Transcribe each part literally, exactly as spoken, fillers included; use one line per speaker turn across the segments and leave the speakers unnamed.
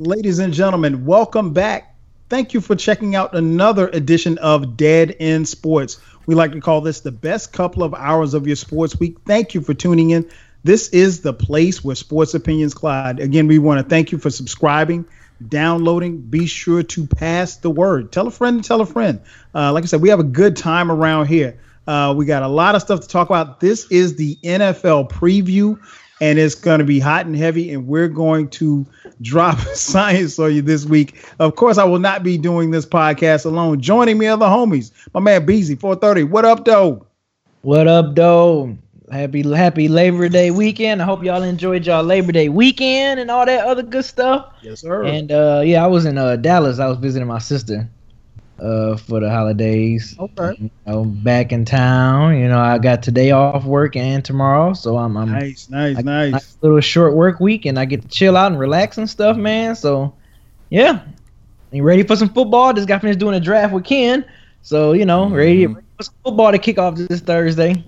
Ladies and gentlemen, welcome back. Thank you for checking out another edition of Dead End Sports. We like to call this the best couple of hours of your sports week. Thank you for tuning in. This is the place where sports opinions collide. Again, we want to thank you for subscribing, downloading. Be sure to pass the word. Tell a friend and tell a friend. Uh, like I said, we have a good time around here. Uh, we got a lot of stuff to talk about. This is the N F L preview, and it's going to be hot and heavy, and we're going to drop science on you this week. Of course, I will not be doing this podcast alone. Joining me are the homies. My man, Beezy, four thirty. What up, though?
What up, though? Happy happy Labor Day weekend. I hope y'all enjoyed y'all Labor Day weekend and all that other good stuff.
Yes, sir.
And, uh, yeah, I was in uh, Dallas. I was visiting my sister uh, for the holidays.
Okay.
You know, back in town. You know, I got today off work and tomorrow, so I'm, I'm
nice, nice,
I,
nice.
nice little short work week, and I get to chill out and relax and stuff, man. So, yeah. You ready for some football? Just got finished doing a draft with Ken. So, you know, mm-hmm. ready for some football to kick off this Thursday.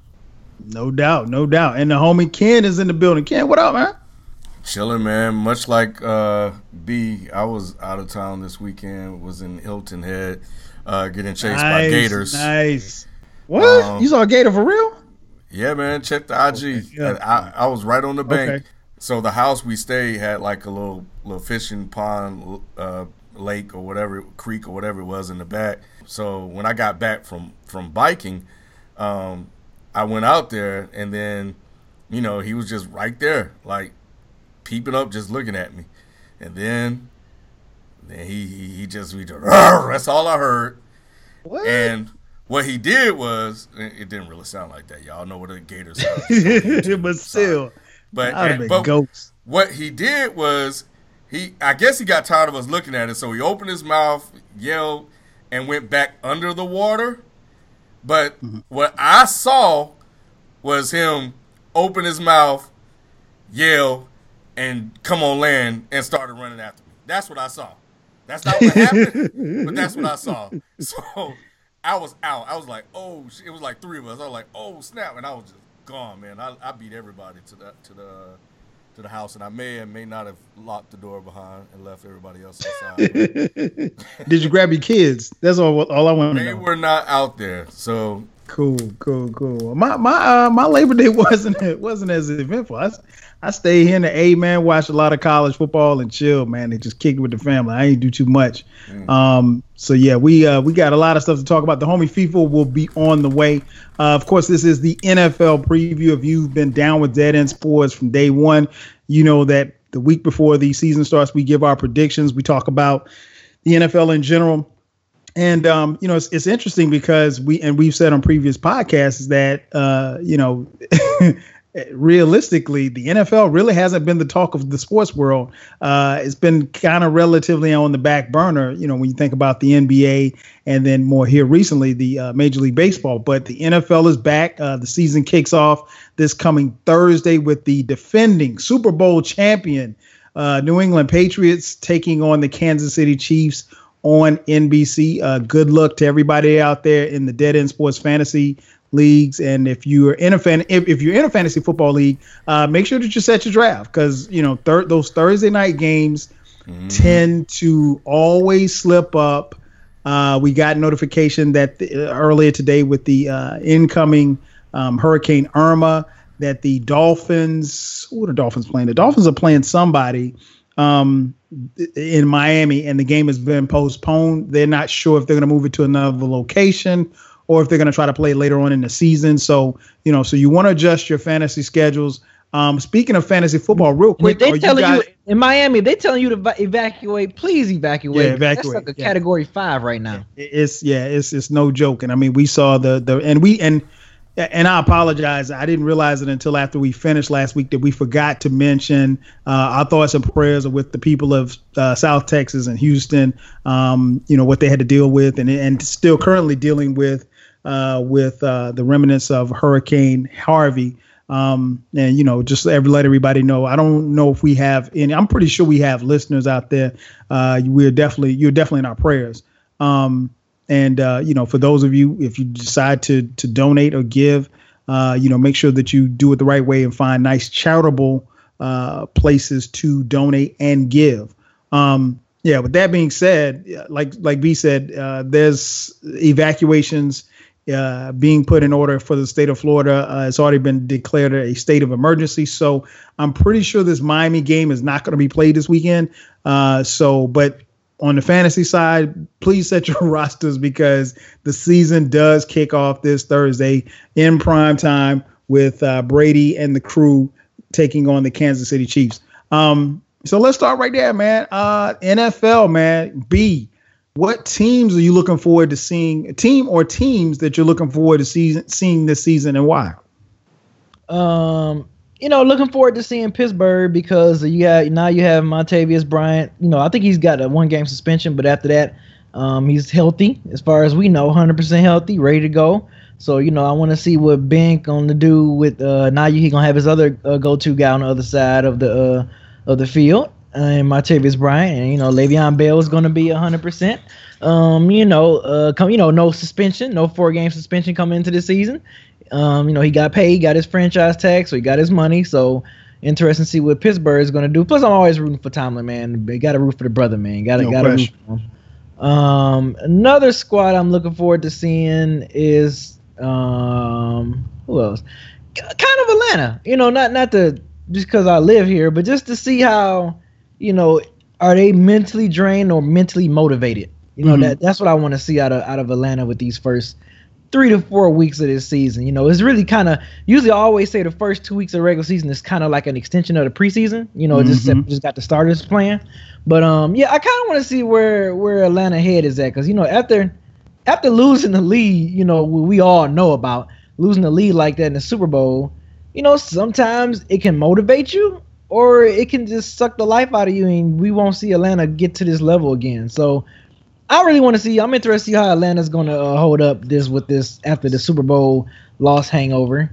No doubt, no doubt. And the homie Ken is in the building. Ken, what up, man?
Chilling, man. Much like uh, B, I was out of town this weekend. Was in Hilton Head, uh, getting chased
nice,
by gators.
Nice. What?
Um,
you saw a gator for real?
Yeah, man. Check the I G.
Okay, yeah.
I, I was right on the bank.
Okay.
So the house we stayed had like a little little fishing pond, uh, lake or whatever, creek or whatever it was in the back. So when I got back from from biking, um, I went out there, and then, you know, he was just right there, like peeping up, just looking at me. And then, then he he, he just, we just, that's all I heard.
What?
And what he did was, it didn't really sound like that. Y'all know what a gator sounds.
But still,
but,
and,
but
ghosts.
What he did was, he, I guess he got tired of us looking at it, so he opened his mouth, yelled, and went back under the water. But mm-hmm. what I saw was him open his mouth, yell, and come on land and started running after me. That's what I saw. That's not what happened, but that's what I saw. So I was out. I was like, oh, it was like three of us. I was like, oh, snap. And I was just gone, man. I, I beat everybody to the, to the to the house, and I may and may not have locked the door behind and left everybody else outside.
Did you grab your kids? That's all. All I want to know.
They were not out there, so
cool, cool, cool. My my uh, my Labor Day wasn't it wasn't as eventful. I, I stayed here in the A, man, watched a lot of college football and chill, man. They just kicked with the family. I ain't do too much. Mm. Um, so yeah, we uh, we got a lot of stuff to talk about. The homie FIFA will be on the way. Uh, of course, this is the N F L preview. If you've been down with Dead End Sports from day one, you know that the week before the season starts, we give our predictions. We talk about the N F L in general. And, um, you know, it's, it's interesting because we and we've said on previous podcasts that, uh, you know, realistically, the N F L really hasn't been the talk of the sports world. Uh, it's been kind of relatively on the back burner, you know, when you think about the N B A and then more here recently, the uh, Major League Baseball. But the N F L is back. Uh, the season kicks off this coming Thursday with the defending Super Bowl champion uh, New England Patriots taking on the Kansas City Chiefs on N B C. Uh, good luck to everybody out there in the Dead End Sports Fantasy leagues, and if you're in a fan, if, if you're in a fantasy football league, uh, make sure that you set your draft because you know thir- those Thursday night games mm-hmm. tend to always slip up. Uh, we got notification that the, uh, earlier today with the uh, incoming um, Hurricane Irma that the Dolphins, who are the Dolphins playing? The Dolphins are playing somebody um, in Miami, and the game has been postponed. They're not sure if they're going to move it to another location or if they're going to try to play later on in the season. So, you know, so you want to adjust your fantasy schedules. Um, speaking of fantasy football, real quick,
they telling you,
guys,
you in Miami, they telling you to va- evacuate. Please evacuate.
Yeah, evacuate.
That's like a
yeah.
category five right now.
It's yeah, it's it's no joke. And I mean, we saw the the and we and and I apologize. I didn't realize it until after we finished last week that we forgot to mention uh, our thoughts and prayers are with the people of uh, South Texas and Houston. Um, you know what they had to deal with, and and still currently dealing with. Uh, with uh, the remnants of Hurricane Harvey. Um, and, you know, just every, let everybody know, I don't know if we have any, I'm pretty sure we have listeners out there. Uh, we're definitely, you're definitely in our prayers. Um, and, uh, you know, for those of you, if you decide to to donate or give, uh, you know, make sure that you do it the right way and find nice charitable uh, places to donate and give. Um, yeah. With that being said, like like B said, uh, there's evacuations uh, being put in order for the state of Florida. Uh, it's already been declared a state of emergency. So I'm pretty sure this Miami game is not going to be played this weekend. Uh, so, but on the fantasy side, please set your rosters because the season does kick off this Thursday in prime time with uh, Brady and the crew taking on the Kansas City Chiefs. Um, so let's start right there, man. Uh, N F L, man. B, what teams are you looking forward to seeing? Team or teams that you're looking forward to season, seeing this season, and why?
Um. You know, looking forward to seeing Pittsburgh because you got now you have Montavious Bryant. You know, I think he's got a one game suspension, but after that, um, he's healthy as far as we know, one hundred percent healthy, ready to go. So you know, I want to see what Ben gonna do with uh, now. He gonna have his other uh, go to guy on the other side of the uh, of the field, uh, and Montavious Bryant, and you know, Le'Veon Bell is gonna be one hundred percent. Um, you know, uh, come you know, no suspension, no four game suspension coming into the season. Um, you know, he got paid, he got his franchise tag, so he got his money. So interesting to see what Pittsburgh is going to do. Plus, I'm always rooting for Tomlin, man. You got to root for the brother, man. Got to
no
got to root for him. Um, another squad I'm looking forward to seeing is um, who else? Kind of Atlanta. You know, not not to just because I live here, but just to see how, you know, are they mentally drained or mentally motivated? You know, mm-hmm. that that's what I want to see out of out of Atlanta with these first three to four weeks of this season. You know, it's really kind of usually I always say the first two weeks of the regular season is kind of like an extension of the preseason. You know, mm-hmm. just just got the starters playing. But um, yeah, I kind of want to see where where Atlanta head is at because you know after after losing the lead, you know we all know about losing the lead like that in the Super Bowl. You know, sometimes it can motivate you or it can just suck the life out of you, and we won't see Atlanta get to this level again. So I really want to see. I'm interested to see how Atlanta's going to uh, hold up this with this after the Super Bowl loss hangover.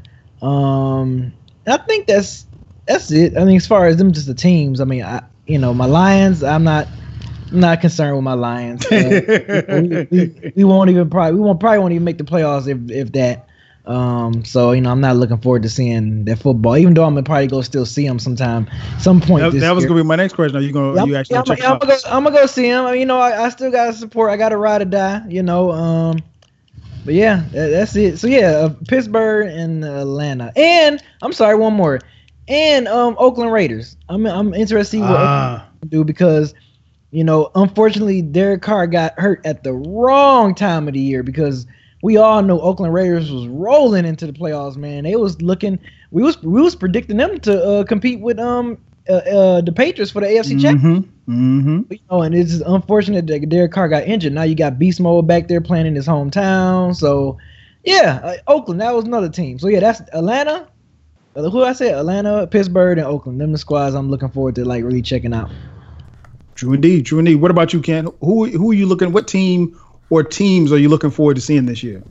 Um, I think that's that's it. I mean, as far as them just the teams, I mean, I you know my Lions. I'm not I'm not concerned with my Lions. Uh, we, we, we won't even probably we won't probably won't even make the playoffs if if that. Um, so you know, I'm not looking forward to seeing that football. Even though I'm gonna probably go still see them sometime, some point.
That,
this
that was
year.
gonna be my next question. Are you gonna? Are you actually
yeah,
check
I'm,
out?
I'm, gonna go, I'm gonna go see him. You know, I, I still gotta support. I gotta ride or die. You know, um, but yeah, that, that's it. So yeah, uh, Pittsburgh and Atlanta, and I'm sorry, one more, and um, Oakland Raiders. I'm I'm interested to see what
ah.
Oakland do because, you know, unfortunately, Derek Carr got hurt at the wrong time of the year because. We all know Oakland Raiders was rolling into the playoffs, man. They was looking. We was we was predicting them to uh, compete with um uh, uh, the Patriots for the A F C
mm-hmm.
Championship.
Mm-hmm.
You know, and it's unfortunate that Derek Carr got injured. Now you got Beast Mode back there playing in his hometown. So, yeah, uh, Oakland. That was another team. So yeah, that's Atlanta. Uh, who I said? Atlanta, Pittsburgh, and Oakland. Them the squads I'm looking forward to like really checking out.
True indeed. True indeed. What about you, Ken? Who who are you looking? What team? Or teams are you looking forward to seeing this year?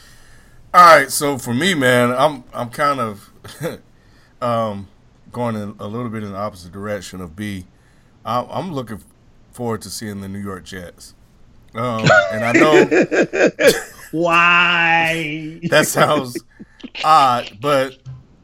All right, so for me, man, I'm I'm kind of um, going in a little bit in the opposite direction of B. I'm, I'm looking forward to seeing the New York Jets, um, and I know
why
that sounds odd, but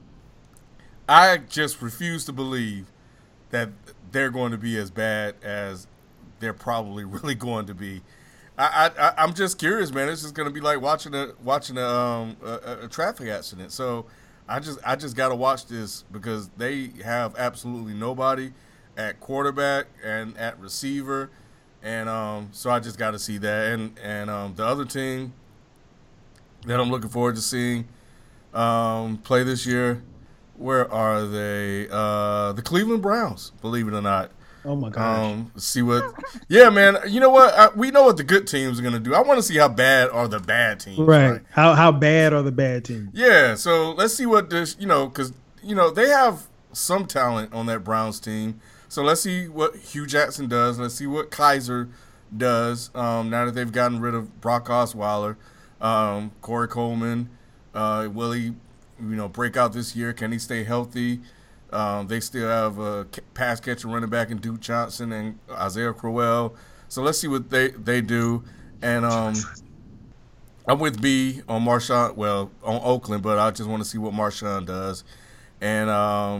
I just refuse to believe that they're going to be as bad as they're probably really going to be. I, I I'm just curious, man. It's just gonna be like watching a watching a, um, a, a traffic accident. So I just I just gotta watch this because they have absolutely nobody at quarterback and at receiver, and um, so I just got to see that. And and um, the other team that I'm looking forward to seeing um, play this year, where are they? Uh, the Cleveland Browns, believe it or not.
Oh my gosh!
Um, see what? Yeah, man. You know what? I, we know what the good teams are gonna do. I want to see how bad are the bad teams.
Right.
right?
How how bad are the bad teams?
Yeah. So let's see what this. You know, because you know they have some talent on that Browns team. So let's see what Hugh Jackson does. Let's see what Kaiser does. Um, now that they've gotten rid of Brock Osweiler, um, Corey Coleman, uh, will he, you know, break out this year? Can he stay healthy? Um, they still have a pass catcher running back in Duke Johnson and Isaiah Crowell. So let's see what they, they do. And um, I'm with B on Marshawn, well, on Oakland, but I just want to see what Marshawn does. And um,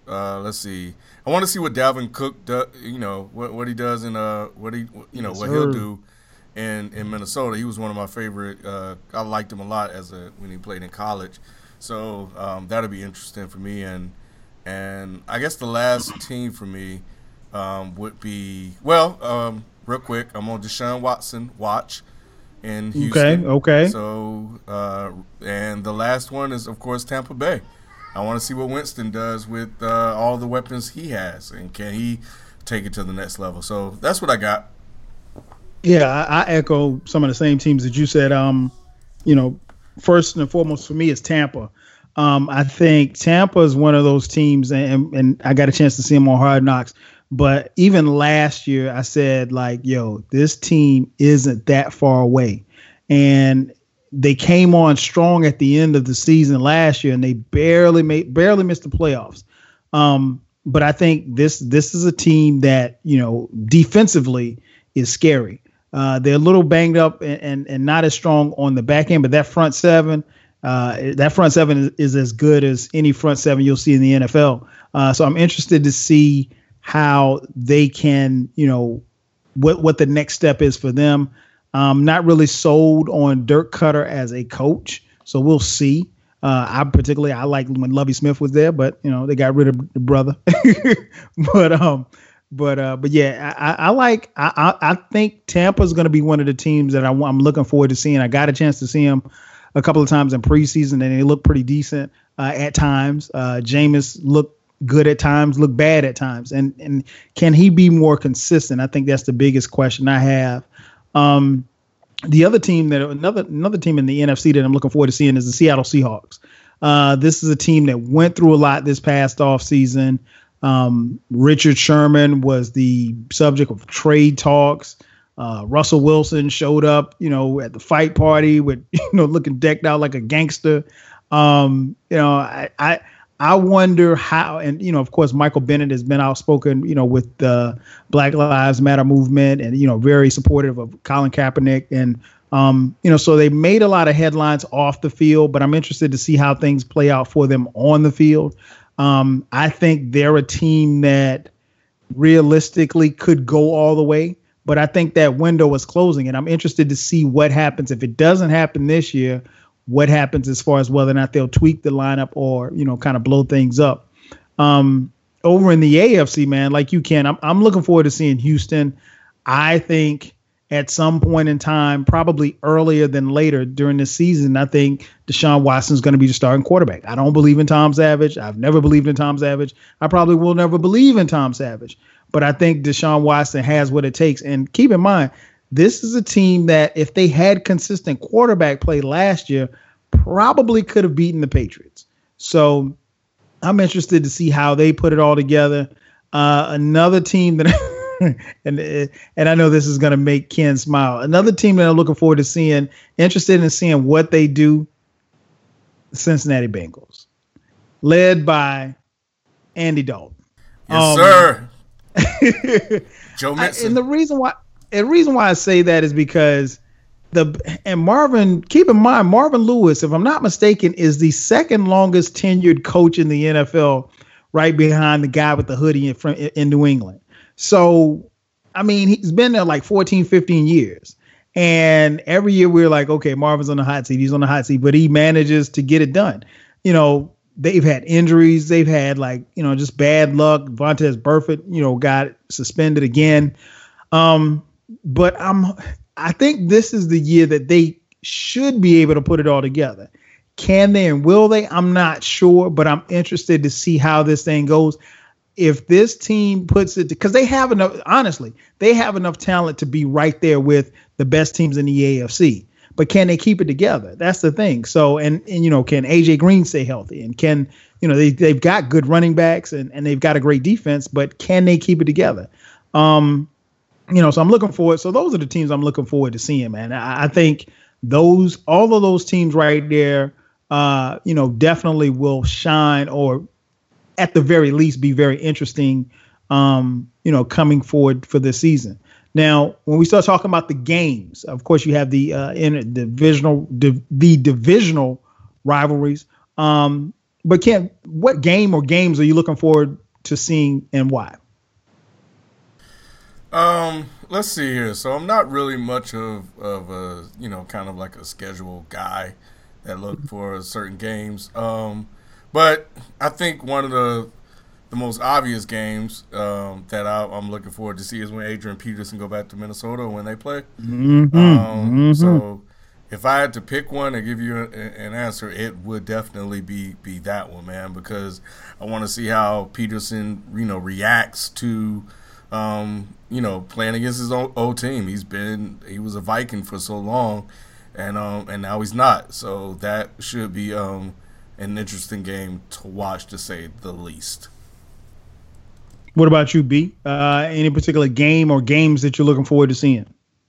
Uh, let's see. I want to see what Dalvin Cook does. You know what what he does in uh what he you know
yes,
what
sir.
he'll do in in Minnesota. He was one of my favorite. Uh, I liked him a lot as a when he played in college. So um, that'll be interesting for me. And and I guess the last team for me um, would be well. Um, real quick, I'm on Deshaun Watson watch in Houston.
Okay. Okay.
So uh, and the last one is of course Tampa Bay. I want to see what Winston does with uh, all the weapons he has, and can he take it to the next level? So that's what I got.
Yeah, I, I echo some of the same teams that you said. Um, you know, first and foremost for me is Tampa. Um, I think Tampa is one of those teams, and and I got a chance to see them on Hard Knocks. But even last year, I said like, "Yo, this team isn't that far away," and they came on strong at the end of the season last year, and they barely made barely missed the playoffs. Um, but I think this this is a team that, you know, defensively is scary. Uh, they're a little banged up and, and and not as strong on the back end, but that front seven, uh, that front seven is, is as good as any front seven you'll see in the N F L. Uh, so I'm interested to see how they can, you know, what what the next step is for them. Um, not really sold on Dirk Cutter as a coach, so we'll see. Uh, I particularly I like when Lovie Smith was there, but you know they got rid of the brother. but um, but uh, but yeah, I, I like I I think Tampa's going to be one of the teams that I, I'm looking forward to seeing. I got a chance to see them a couple of times in preseason, and they look pretty decent uh, at times. Uh, Jameis looked good at times, looked bad at times, and and can he be more consistent? I think that's the biggest question I have. Um, the other team that another another team in the N F C that I'm looking forward to seeing is the Seattle Seahawks. Uh, this is a team that went through a lot this past offseason. Um, Richard Sherman was the subject of trade talks. Uh, Russell Wilson showed up, you know, at the fight party with, you know, looking decked out like a gangster. Um, you know, I, I I wonder how, and, you know, of course, Michael Bennett has been outspoken, you know, with the Black Lives Matter movement and, you know, very supportive of Colin Kaepernick. And, um, you know, so they made a lot of headlines off the field, but I'm interested to see how things play out for them on the field. Um, I think they're a team that realistically could go all the way, but I think that window is closing, and I'm interested to see what happens. If it doesn't happen this year, what happens as far as whether or not they'll tweak the lineup or, you know, kind of blow things up. Um, over in the A F C, man, like you can, I'm, I'm looking forward to seeing Houston. I think at some point in time, probably earlier than later during the season, I think Deshaun Watson is going to be the starting quarterback. I don't believe in Tom Savage. I've never believed in Tom Savage. I probably will never believe in Tom Savage. But I think Deshaun Watson has what it takes. And keep in mind, this is a team that if they had consistent quarterback play last year, probably could have beaten the Patriots. So I'm interested to see how they put it all together. Uh, another team that, and and I know this is going to make Ken smile. Another team that I'm looking forward to seeing, interested in seeing what they do, the Cincinnati Bengals, led by Andy Dalton.
Yes,
um,
sir. Joe Mixon.
I, and the reason why, the reason why I say that is because the and Marvin. Keep in mind, Marvin Lewis, if I'm not mistaken, is the second longest tenured coach in the N F L, right behind the guy with the hoodie in front in New England. So, I mean, he's been there like fourteen, fifteen years. And every year we're like, okay, Marvin's on the hot seat. He's on the hot seat, but he manages to get it done. You know, they've had injuries. They've had like, you know, just bad luck. Vontaze Burfict, you know, got suspended again. Um, but I'm, I think this is the year that they should be able to put it all together. Can they and will they? I'm not sure, but I'm interested to see how this thing goes. If this team puts it, because they have enough, honestly, they have enough talent to be right there with the best teams in the A F C. But can they keep it together? That's the thing. So, and, and you know, can A J Green stay healthy? And can, you know, they, they've got good running backs and, and they've got a great defense, but can they keep it together? Um, you know, so I'm looking forward. So those are the teams I'm looking forward to seeing, man. I, I think those, all of those teams right there, uh, you know, definitely will shine, or at the very least be very interesting, um, you know, coming forward for this season. Now, when we start talking about the games, of course, you have the uh, in divisional, div- the divisional rivalries. Um, but Ken, what game or games are you looking forward to seeing and why?
Um, let's see here. So I'm not really much of, of a, you know, kind of like a schedule guy that look for certain games. Um, but I think one of the the most obvious games um, that I, I'm looking forward to see is when Adrian Peterson go back to Minnesota when they play.
Mm-hmm.
Um,
Mm-hmm.
So if I had to pick one and give you a, an answer, it would definitely be be that one, man, because I want to see how Peterson, you know, reacts to, um, you know, playing against his old, old team. He's been he was a Viking for so long, and um, and now he's not. So that should be um, an interesting game to watch, to say the least.
What about you, B? Uh, any particular game or games that you're looking forward to seeing?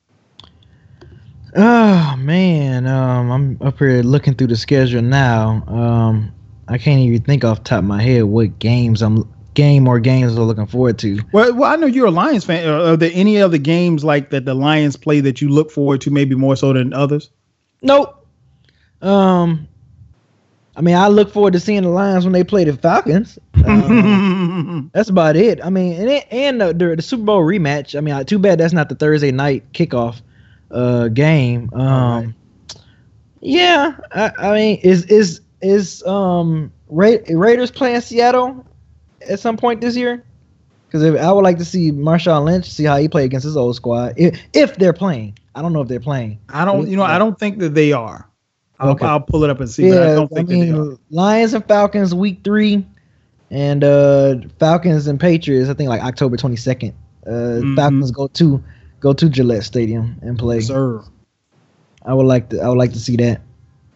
Oh man, um, I'm up here looking through the schedule now. Um, I can't even think off the top of my head what games I'm game or games I'm looking forward to.
Well, well, I know you're a Lions fan. Are, are there any other games like that the Lions play that you look forward to, maybe more so than others?
Nope. Um, I mean, I look forward to seeing the Lions when they play the Falcons. Um, that's about it. I mean, and it, and the, the, the Super Bowl rematch. I mean, too bad that's not the Thursday night kickoff uh, game. Um, right. Yeah, I, I mean, is is is um Ra- Raiders playing Seattle at some point this year? Because I would like to see Marshawn Lynch, see how he play against his old squad, if, if they're playing. I don't know if they're playing.
I don't, you know, I don't think that they are. I'll,
Okay.
I'll pull it up and see,
Yeah,
but I don't think
I mean,
that they are.
Lions and Falcons week three, and uh, Falcons and Patriots. I think like October twenty second. Uh,
Mm-hmm.
Falcons go to go to Gillette Stadium and play.
Yes, sir.
I would like to. I would like to see that.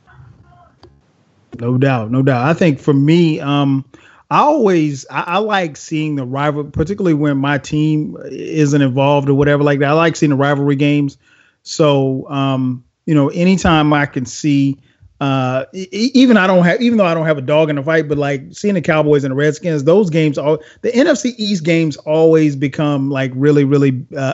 No doubt, no doubt. I think for me, um, I always I, I like seeing the rival, particularly when my team isn't involved or whatever like that. I like seeing the rivalry games. So, um, you know, anytime I can see, uh, e- even I don't have, even though I don't have a dog in the fight, but like seeing the Cowboys and the Redskins, those games, all the N F C East games always become like really, really uh,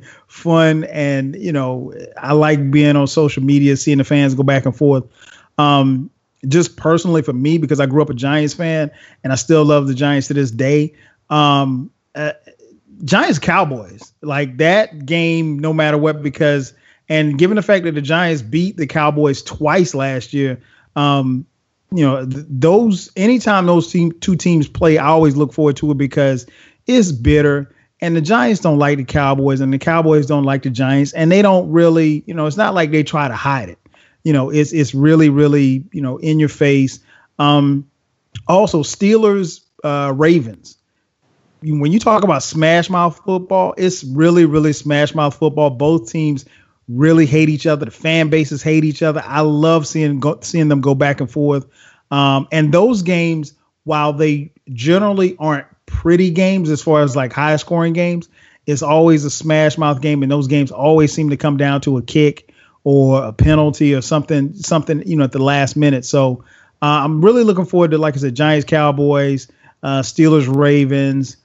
fun. And you know, I like being on social media, seeing the fans go back and forth. Um, just personally for me, because I grew up a Giants fan and I still love the Giants to this day. Um, uh, Giants Cowboys, like that game, no matter what, because, and given the fact that the Giants beat the Cowboys twice last year, um, you know, th- those, anytime those team, two teams play, I always look forward to it because it's bitter and the Giants don't like the Cowboys and the Cowboys don't like the Giants, and they don't really, you know, it's not like they try to hide it. You know, it's it's really, really, you know, in your face. Um, also, Steelers, uh, Ravens. When you talk about smash mouth football, it's really, really smash mouth football. Both teams really hate each other. The fan bases hate each other. I love seeing go, seeing them go back and forth. Um, and those games, while they generally aren't pretty games as far as like high scoring games, it's always a smash mouth game. And those games always seem to come down to a kick or a penalty or something, something, you know, at the last minute. So uh, I'm really looking forward to, like I said, Giants, Cowboys, uh, Steelers, Ravens.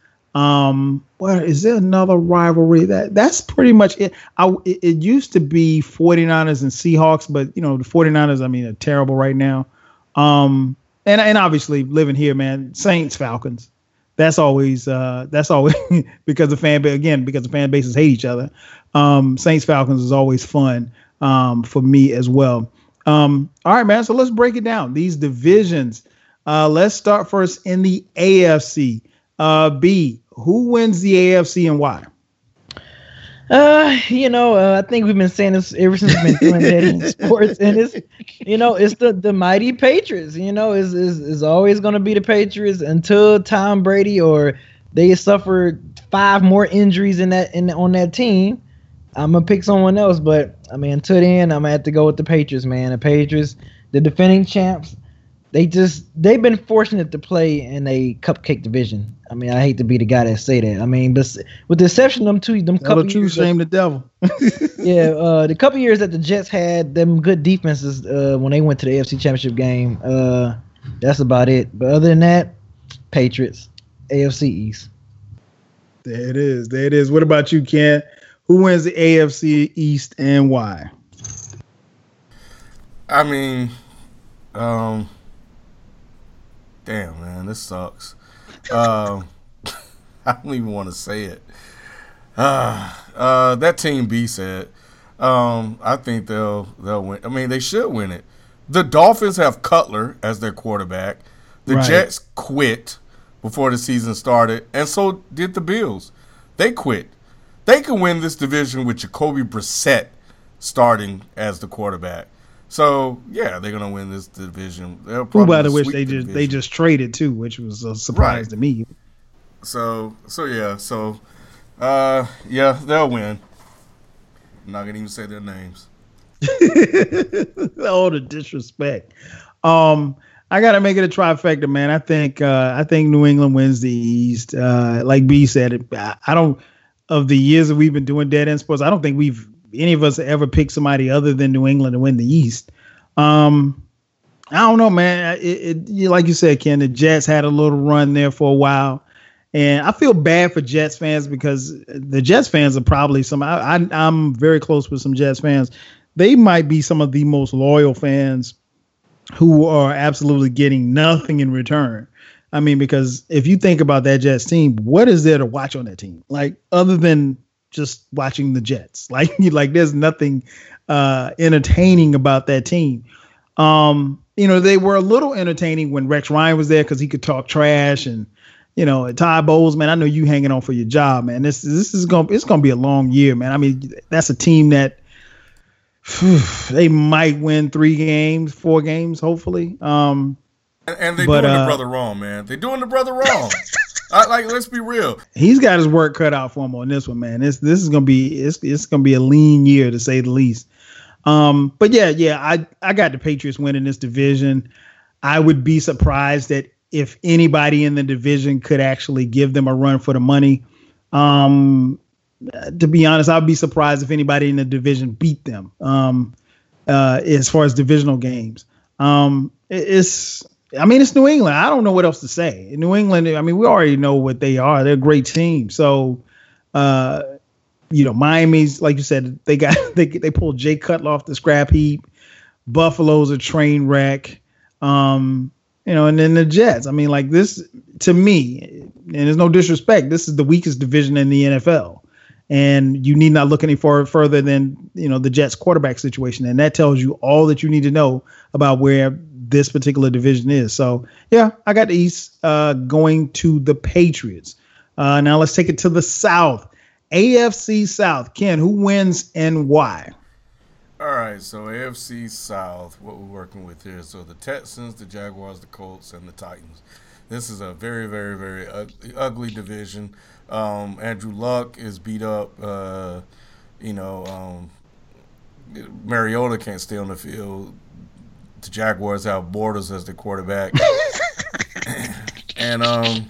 Um, well, is there another rivalry? That that's pretty much it. I, it, it used to be 49ers and Seahawks, but you know, the 49ers, I mean, are terrible right now. Um, and, and obviously living here, man, Saints, Falcons. That's always, uh, that's always because the fan base, again, because the fan bases hate each other. Um, Saints, Falcons is always fun. Um, for me as well. Um, all right, man. So let's break it down. These divisions. Uh, let's start first in the A F C. Uh, B, who wins the A F C and why?
Uh, you know, uh, I think we've been saying this ever since we've been doing that in sports, and it's, you know, it's the, the mighty Patriots. You know, is is is always going to be the Patriots until Tom Brady or they suffer five more injuries in that in on that team. I'm gonna pick someone else, but I mean, until then, I'm gonna have to go with the Patriots, man. The Patriots, the defending champs, they just they've been fortunate to play in a cupcake division. I mean, I hate to be the guy that say that. I mean, but with the exception of them two, them couple
the
years,
shame the devil.
yeah, uh, the couple years that the Jets had them good defenses uh, when they went to the A F C Championship game. Uh, that's about it. But other than that, Patriots, A F C East.
There it is. There it is. What about you, Ken? Who wins the A F C East and why?
I mean, um, Damn, man, this sucks. Um, I don't even want to say it. Uh, uh, that team B said, um, I think they'll they'll win. I mean, they should win it. The Dolphins have Cutler as their quarterback. The
Right.
Jets quit before the season started, and so did the Bills. They quit. They can win this division with Jacoby Brissett starting as the quarterback. So yeah, they're gonna win this division. They'll
Who, by
probably
the way,
sweep
they
the
just they
division.
just traded too, which was a surprise
Right.
to me.
So so yeah, so uh yeah, they'll win. I'm not gonna even say their names.
All the disrespect. Um, I gotta make it a trifecta, man. I think uh, I think New England wins the East. Uh, like B said, I, I don't of the years that we've been doing Dead End Sports, I don't think we've any of us ever picked somebody other than New England to win the East. Um, I don't know, man. It, it you- like you said, Ken, the Jets had a little run there for a while. And I feel bad for Jets fans because the Jets fans are probably some. I, I, I'm very close with some Jets fans. They might be some of the most loyal fans who are absolutely getting nothing in return. I mean, because if you think about that Jets team, what is there to watch on that team? Like other than just watching the Jets, like like there's nothing uh, entertaining about that team. Um, you know, they were a little entertaining when Rex Ryan was there because he could talk trash and. You know, Ty Bowles, man, I know you hanging on for your job, man. This this is gonna it's gonna be a long year, man. I mean, that's a team that whew, they might win three games, four games, hopefully. Um,
And, and they're
But,
doing
uh,
the brother wrong, man. They're doing the brother wrong. I, like, let's be real.
he's got his work cut out for him on this one, man. This this is gonna be it's it's gonna be a lean year to say the least. Um, but yeah, yeah, I I got the Patriots winning this division. I would be surprised that if anybody in the division could actually give them a run for the money. Um, to be honest, I'd be surprised if anybody in the division beat them um, uh, as far as divisional games. Um, it- it's, I mean, it's New England. I don't know what else to say. New England, I mean, we already know what they are. They're a great team. So, uh, you know, Miami's, like you said, they got they they pulled Jay Cutler off the scrap heap. Buffalo's a train wreck. Um, You know, and then the Jets. I mean, like this to me, and there's no disrespect. This is the weakest division in the N F L, and you need not look any far further than you know the Jets quarterback situation, and that tells you all that you need to know about where this particular division is. So, yeah, I got the East uh, going to the Patriots. Uh, now let's take it to the South, A F C South. Ken, who wins and why?
All right, so A F C South, what we're working with here. So the Texans, the Jaguars, the Colts, and the Titans. This is a very, very, very ugly, ugly division. Um, Andrew Luck is beat up. Uh, you know, um, Mariota can't stay on the field. The Jaguars have Borders as the quarterback. and um,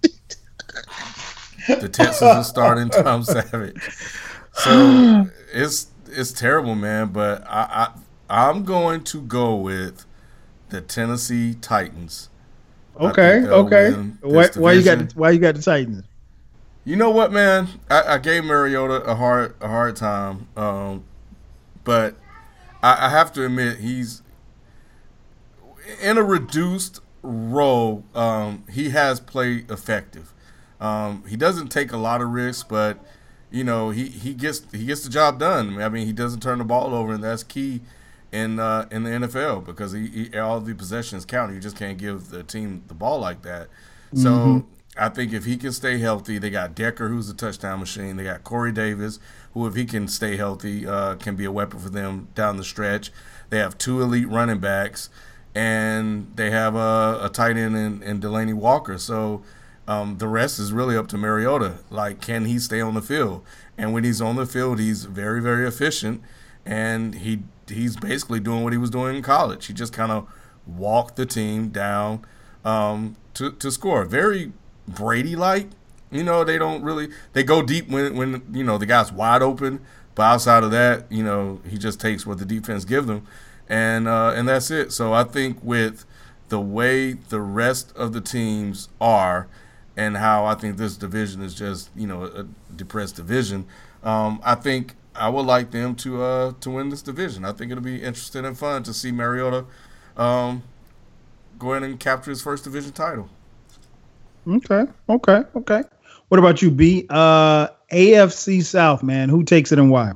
the Texans are starting Tom Savage. So it's it's terrible, man. But I, I I'm going to go with the Tennessee Titans.
Okay, okay. Why, why you got the, why you got the Titans?
You know what, man? I, I gave Mariota a hard a hard time, um, but I, I have to admit he's in a reduced role. Um, he has played effective. Um, he doesn't take a lot of risks, but you know he, he gets he gets the job done. I mean, he doesn't turn the ball over, and that's key in uh, in the N F L because he, he, all the possessions count. You just can't give the team the ball like that. So mm-hmm. I think if he can stay healthy, they got Decker, who's a touchdown machine. They got Corey Davis, who, if he can stay healthy, uh, can be a weapon for them down the stretch. They have two elite running backs, and they have a, a tight end in, in Delaney Walker. So um, the rest is really up to Mariota. Like, can he stay on the field? And when he's on the field, he's very, very efficient, and he he's basically doing what he was doing in college. He just kind of walked the team down um, to, to score. Very Brady-like. You know, they don't really – they go deep when, when, you know, the guy's wide open. But outside of that, you know, he just takes what the defense gives him. And, uh, and that's it. So I think with the way the rest of the teams are and how I think this division is just, you know, a depressed division, um, I think – I would like them to uh, to win this division. I think it'll be interesting and fun to see Mariota um, go ahead and capture his first division title.
Okay, okay, okay. What about you, B? Uh, A F C South, man. Who takes it and why?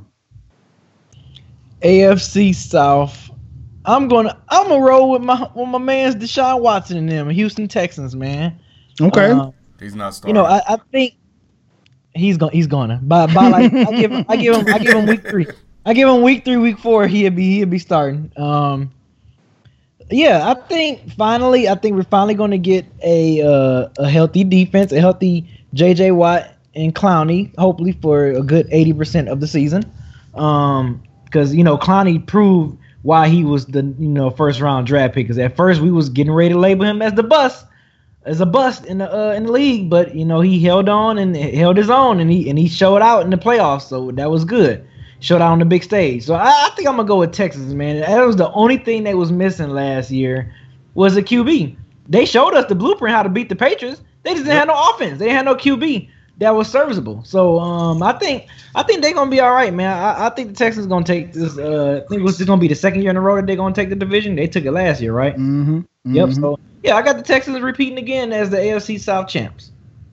A F C South. I'm gonna I'm gonna roll with my with my man's Deshaun Watson and them Houston Texans, man.
Okay.
Uh,
He's not starting.
You know, I, I think he's going he's gonna by by like I give him I give him I give him week three. I give him week three, week four. He'll be he'll be starting. Um, yeah, I think finally, I think we're finally going to get a uh, a healthy defense, a healthy J J Watt and Clowney, hopefully for a good eighty percent of the season. Um, because you know Clowney proved why he was the you know first round draft pick. Because at first we was getting ready to label him as the bust, as a bust in the uh, in the league, but you know he held on and held his own, and he and he showed out in the playoffs, so that was good. Showed out on the big stage. So I, I think I'm gonna go with Texas, man. That was the only thing they was missing last year was a Q B. They showed us the blueprint how to beat the Patriots. They just didn't have no offense. They didn't have no Q B that was serviceable. So um, I think I think they're gonna be all right, man. I, I think the Texans gonna take this. Uh, I think it was just gonna be the second year in a row that they're gonna take the division. They took it last year, right?
Mm-hmm. Mm-hmm.
Yep. So yeah, I got the Texans repeating again as the A F C South champs.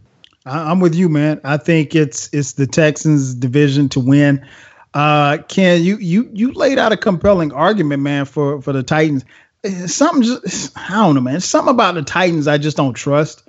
I, I'm with you, man. I think it's it's the Texans' division to win. Uh, Ken, you you you laid out a compelling argument, man, for, for the Titans. Something just I don't know, man. Something about the Titans I just don't trust.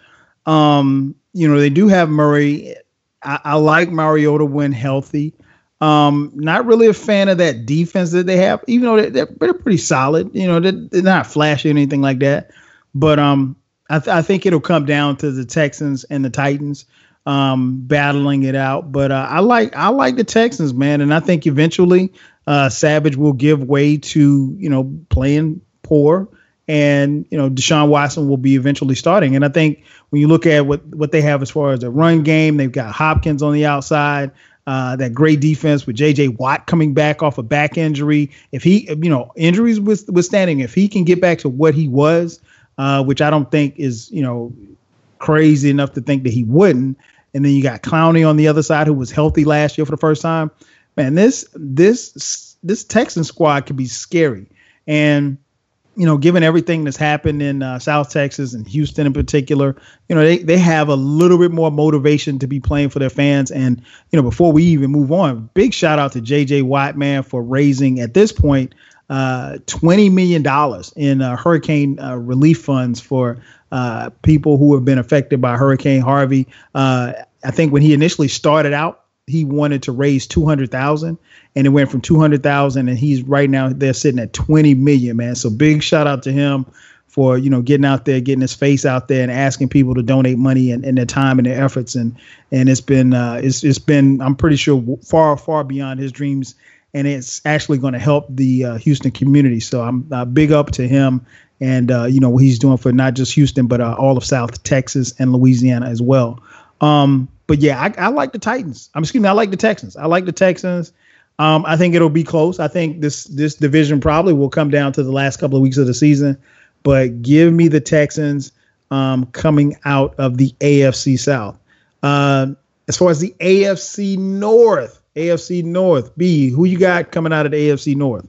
Um, you know, they do have Murray. I, I like Mariota when healthy. Um, not really a fan of that defense that they have, even though they're, they're pretty solid. You know, they're, they're not flashy or anything like that. But um, I, th- I think it'll come down to the Texans and the Titans. Um, battling it out, but uh, I like I like the Texans, man, and I think eventually uh, Savage will give way to you know playing poor, and you know Deshaun Watson will be eventually starting. And I think when you look at what what they have as far as the run game, they've got Hopkins on the outside, uh, that great defense with J J Watt coming back off a back injury. If he, you know, injuries withstanding, if he can get back to what he was, uh, which I don't think is you know crazy enough to think that he wouldn't. And then you got Clowney on the other side, who was healthy last year for the first time. Man, this this this Texan squad could be scary. And you know, given everything that's happened in uh, South Texas and Houston in particular, you know, they they have a little bit more motivation to be playing for their fans. And you know, before we even move on, big shout out to J J Watt, man, for raising at this point uh, twenty million dollars in uh, hurricane uh, relief funds for. Uh, people who have been affected by Hurricane Harvey. Uh, I think when he initially started out, he wanted to raise two hundred thousand, and it went from two hundred thousand, and he's right now they're sitting at twenty million, man. So big shout out to him for you know getting out there, getting his face out there, and asking people to donate money and, and their time and their efforts. And and it's been uh, it's it's been I'm pretty sure far far beyond his dreams, and it's actually going to help the uh, Houston community. So I'm uh, big up to him. And, uh, you know, what he's doing for not just Houston, but uh, all of South Texas and Louisiana as well. Um, but, yeah, I, I like the Titans. I'm excuse me. I like the Texans. I like the Texans. Um, I think it'll be close. I think this this division probably will come down to the last couple of weeks of the season. But give me the Texans um, coming out of the A F C South. Uh, as far as the A F C North, A F C North, B, who you got coming out of the A F C North?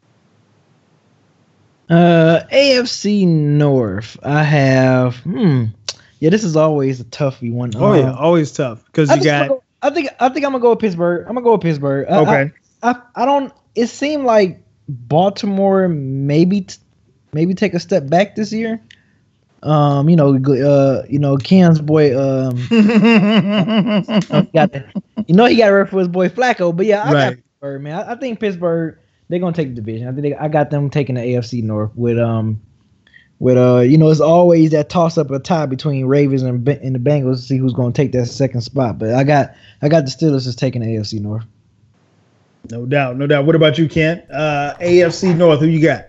Uh, A F C North. I have. Hmm. Yeah, this is always a toughie one.
Oh yeah, always tough because you got.
Go, I think. I think I'm gonna go with Pittsburgh. I'm gonna go with Pittsburgh. I,
okay.
I, I. I don't. It seemed like Baltimore maybe t- maybe take a step back this year. Um, you know, uh, you know, Ken's boy. Um, you know, he got the, you know, he got to refer for his boy Flacco. But yeah, I right. got Pittsburgh, man. I, I think Pittsburgh. They're gonna take the division. I think they, I got them taking the A F C North with um with uh you know it's always that toss up a tie between Ravens and and the Bengals to see who's gonna take that second spot. But I got I got the Steelers just taking the A F C North.
No doubt, no doubt. What about you, Kent? Uh, A F C North, who you got?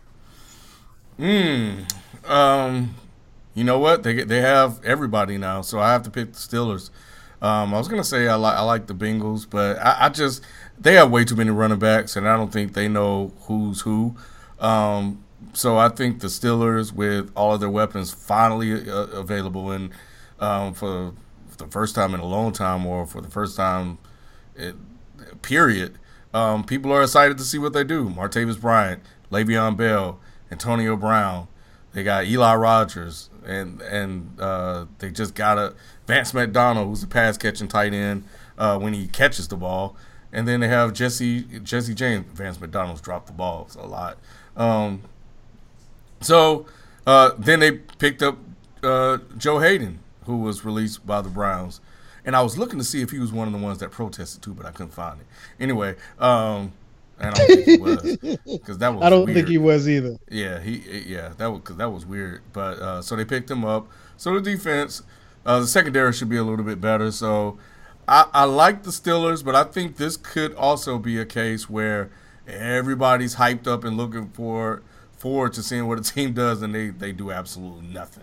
Hmm. Um. You know what? They they have everybody now, so I have to pick the Steelers. Um, I was gonna say I like I like the Bengals, but I, I just they have way too many running backs, and I don't think they know who's who. Um, so I think the Steelers, with all of their weapons finally uh, available, and um, for the first time in a long time, or for the first time, it, period, um, people are excited to see what they do. Martavis Bryant, Le'Veon Bell, Antonio Brown, They got Eli Rogers, and and uh, they just got a Vance McDonald, who's a pass catching tight end uh, when he catches the ball, and then they have Jesse Jesse James. Vance McDonald's dropped the ball a lot. Um, so uh, then they picked up uh, Joe Hayden, who was released by the Browns, and I was looking to see if he was one of the ones that protested too, but I couldn't find it. Anyway. Um, And I don't think he was, because that was.
I don't
weird.
think he was either.
Yeah, he yeah that was because that was weird. But uh, so they picked him up. So the defense, uh, the secondary should be a little bit better. So I, I like the Steelers, but I think this could also be a case where everybody's hyped up and looking for forward to seeing what a team does, and they, they do absolutely nothing.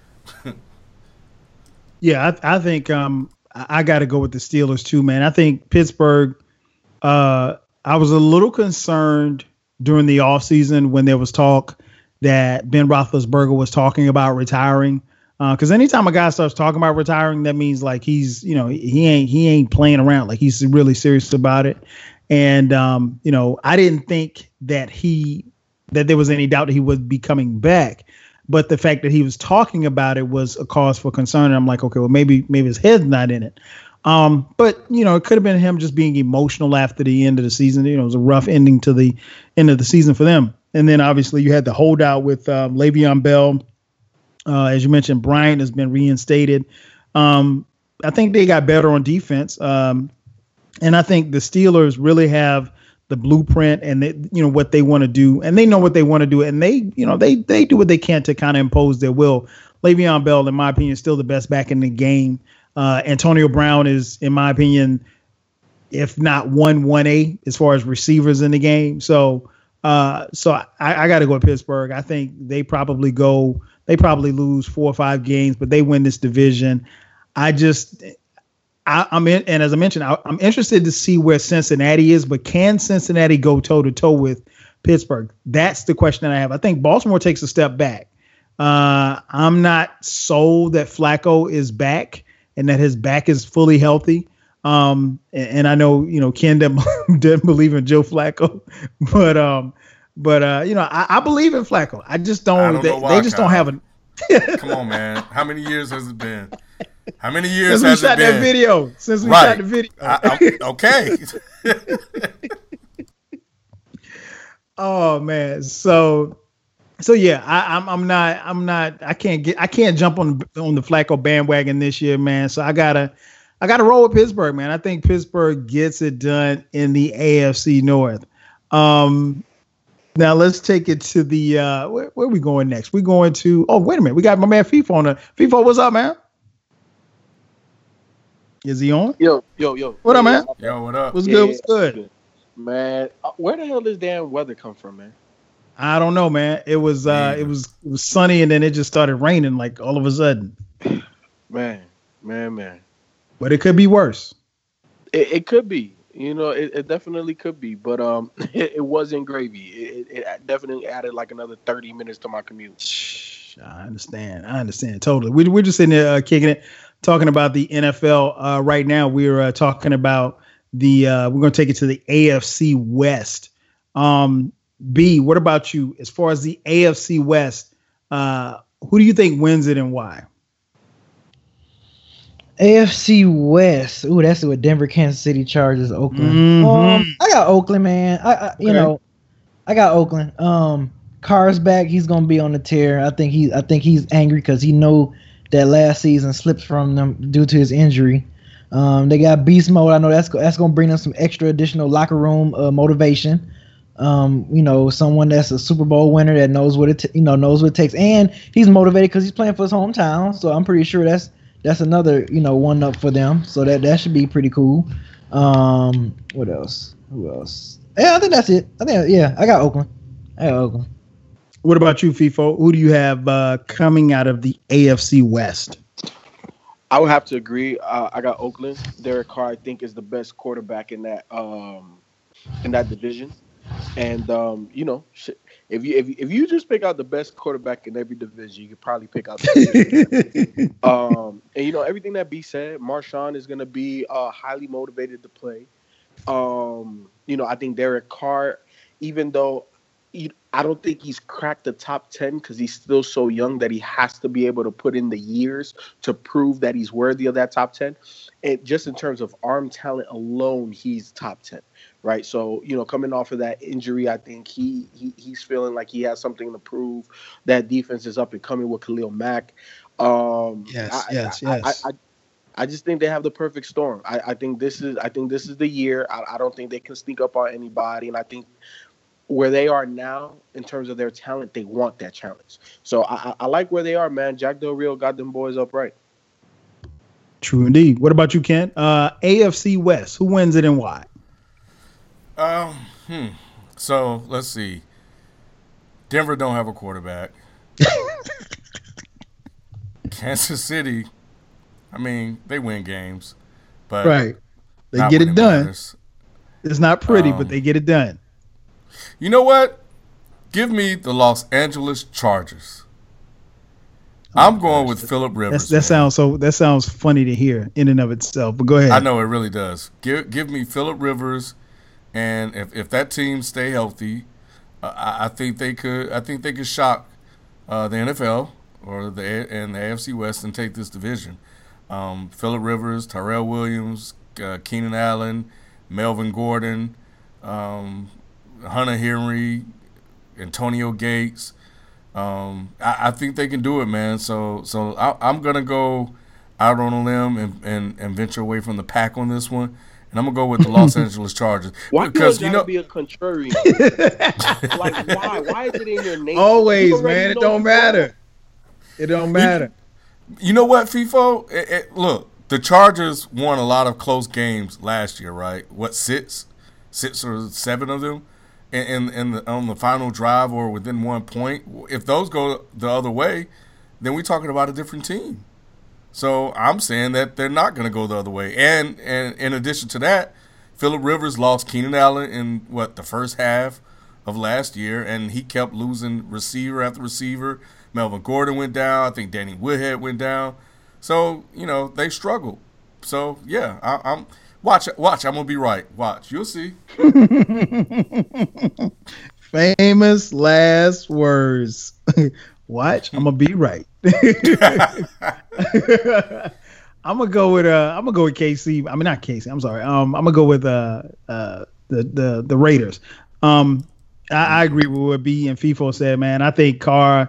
Yeah, I, I think um, I, I got to go with the Steelers too, man. I think Pittsburgh. Uh, I was a little concerned during the offseason when there was talk that Ben Roethlisberger was talking about retiring. Because uh, anytime a guy starts talking about retiring, that means like he's, you know, he ain't he ain't playing around. Like he's really serious about it. And, um, you know, I didn't think that he that there was any doubt that he would be coming back. But the fact that he was talking about it was a cause for concern. And I'm like, OK, well, maybe maybe his head's not in it. Um, but, you know, it could have been him just being emotional after the end of the season. You know, it was a rough ending to the end of the season for them. And then obviously you had the holdout with um, Le'Veon Bell. Uh, as you mentioned, Bryant has been reinstated. Um, I think they got better on defense. Um, and I think the Steelers really have the blueprint and they, you know, what they want to do, and they know what they want to do. And they, you know, they, they do what they can to kind of impose their will. Le'Veon Bell, in my opinion, is still the best back in the game. Uh, Antonio Brown is, in my opinion, if not one, one A as far as receivers in the game. So, uh, so I, I got to go with Pittsburgh. I think they probably go, they probably lose four or five games, but they win this division. I just, I, I'm in, and as I mentioned, I, I'm interested to see where Cincinnati is, but can Cincinnati go toe to toe with Pittsburgh? That's the question that I have. I think Baltimore takes a step back. Uh, I'm not sold that Flacco is back and that his back is fully healthy. Um, and, and I know, you know, Ken doesn't, doesn't believe in Joe Flacco, but, um, but, uh, you know, I, I believe in Flacco. I just don't,
don't
they,
why,
they just
Kyle.
don't have a,
Come on, man. How many years has it been? How many years
since we
has
shot
it been?
that video, since we
right.
shot the video.
I, I, okay.
Oh man. So, so yeah, I, I'm, I'm not, I'm not, I can't get, I can't jump on on the Flacco bandwagon this year, man. So I gotta, I gotta roll with Pittsburgh, man. I think Pittsburgh gets it done in the A F C North. Um, now let's take it to the, uh, where, where are we going next? We're going to, oh, wait a minute. We got my man FIFA on the, FIFA, what's up, man? Is he on?
Yo, yo, yo.
What up, man?
Yo, what up?
What's
Yeah,
good? What's good?
Man, uh, where the hell does damn weather come from, man?
I don't know, man. It was, uh,
Yeah.
it was, it was sunny and then it just started raining like all of a sudden.
Man, man, man.
But it could be worse.
It, it could be. You know, it, it definitely could be. But um, it, it wasn't gravy. It, it, it definitely added like another thirty minutes to my commute.
Shh, I understand. I understand totally. We, we're just sitting there uh, kicking it, talking about the N F L uh, right now. We're uh, talking about the. Uh, we're going to take it to the A F C West. Um, B, what about you? As far as the A F C West, uh, who do you think wins it and why?
A F C West. Ooh, that's what Denver, Kansas City, Chargers, Oakland.
Mhm.
Um, I got Oakland, man. I, I you
Okay.
know, I got Oakland. Um, Carr's back. He's gonna be on the tear. I think he. I think he's angry because he know that last season slipped from them due to his injury. Um, they got beast mode. I know that's that's gonna bring them some extra additional locker room uh, motivation. Um, you know, someone that's a Super Bowl winner that knows what it t- you know knows what it takes, and he's motivated because he's playing for his hometown. So I'm pretty sure that's that's another you know one up for them. So that that should be pretty cool. Um, what else? Who else? Yeah, I think that's it. I think yeah, I got Oakland. I got Oakland.
What about you, FIFO? Who do you have uh, coming out of the A F C West?
I would have to agree. Uh, I got Oakland. Derek Carr, I think, is the best quarterback in that um, in that division. And um, you know, if you if you, if you just pick out the best quarterback in every division, you could probably pick out. The um, and you know everything that B said, Marshawn is going to be uh, highly motivated to play. Um, you know, I think Derek Carr, even though I don't think he's cracked the top ten because he's still so young that he has to be able to put in the years to prove that he's worthy of that top ten. And just in terms of arm talent alone, he's top ten, right? So, you know, coming off of that injury, I think he, he he's feeling like he has something to prove. That defense is up and coming with Khalil Mack. Um,
yes,
I,
yes,
I,
yes.
I, I, I just think they have the perfect storm. I, I think this is I think this is the year. I, I don't think they can sneak up on anybody, and I think where they are now in terms of their talent, they want that challenge. So I, I like where they are, man. Jack Del Rio got them boys up right.
True indeed. What about you, Kent? Uh, A F C West. Who wins it and why?
Um. Hmm. So let's see. Denver don't have a quarterback. Kansas City. I mean, they win games, but
right, they get it done. Matters. It's not pretty, um, but they get it done.
You know what? Give me the Los Angeles Chargers. Oh I'm going gosh, with Phillip Rivers.
That sounds so. That sounds funny to hear in and of itself. But go ahead.
I know it really does. Give give me Phillip Rivers, and if, if that team stay healthy, uh, I, I think they could. I think they could shock uh, the N F L or the and the A F C West and take this division. Um, Phillip Rivers, Tyrell Williams, uh, Keenan Allen, Melvin Gordon, um, Hunter Henry, Antonio Gates. Um, I, I think they can do it, man. So so I, I'm going to go out on a limb and, and, and venture away from the pack on this one. And I'm going to go with the Los Angeles Chargers.
Why because you know be a contrarian? Like, why? Why is it in your name?
Always, man. It don't matter. It don't matter.
You, you know what, FIFO? It, it, look, the Chargers won a lot of close games last year, right? What, six? Six or seven of them? In, in the, on the final drive or within one point. If those go the other way, then we're talking about a different team. So I'm saying that they're not going to go the other way. And and in addition to that, Phillip Rivers lost Keenan Allen in, what, the first half of last year, and he kept losing receiver after receiver. Melvin Gordon went down. I think Danny Woodhead went down. So, you know, they struggled. So, yeah, I, I'm – Watch, watch. I'm going to be right. Watch. You'll see.
Famous last words. Watch. I'm going to be right. I'm going to go with uh I'm going to go with K C. I mean, not K C. I'm sorry. Um I'm going to go with uh uh the the the Raiders. Um I, I agree with what B and FIFO said, man. I think Carr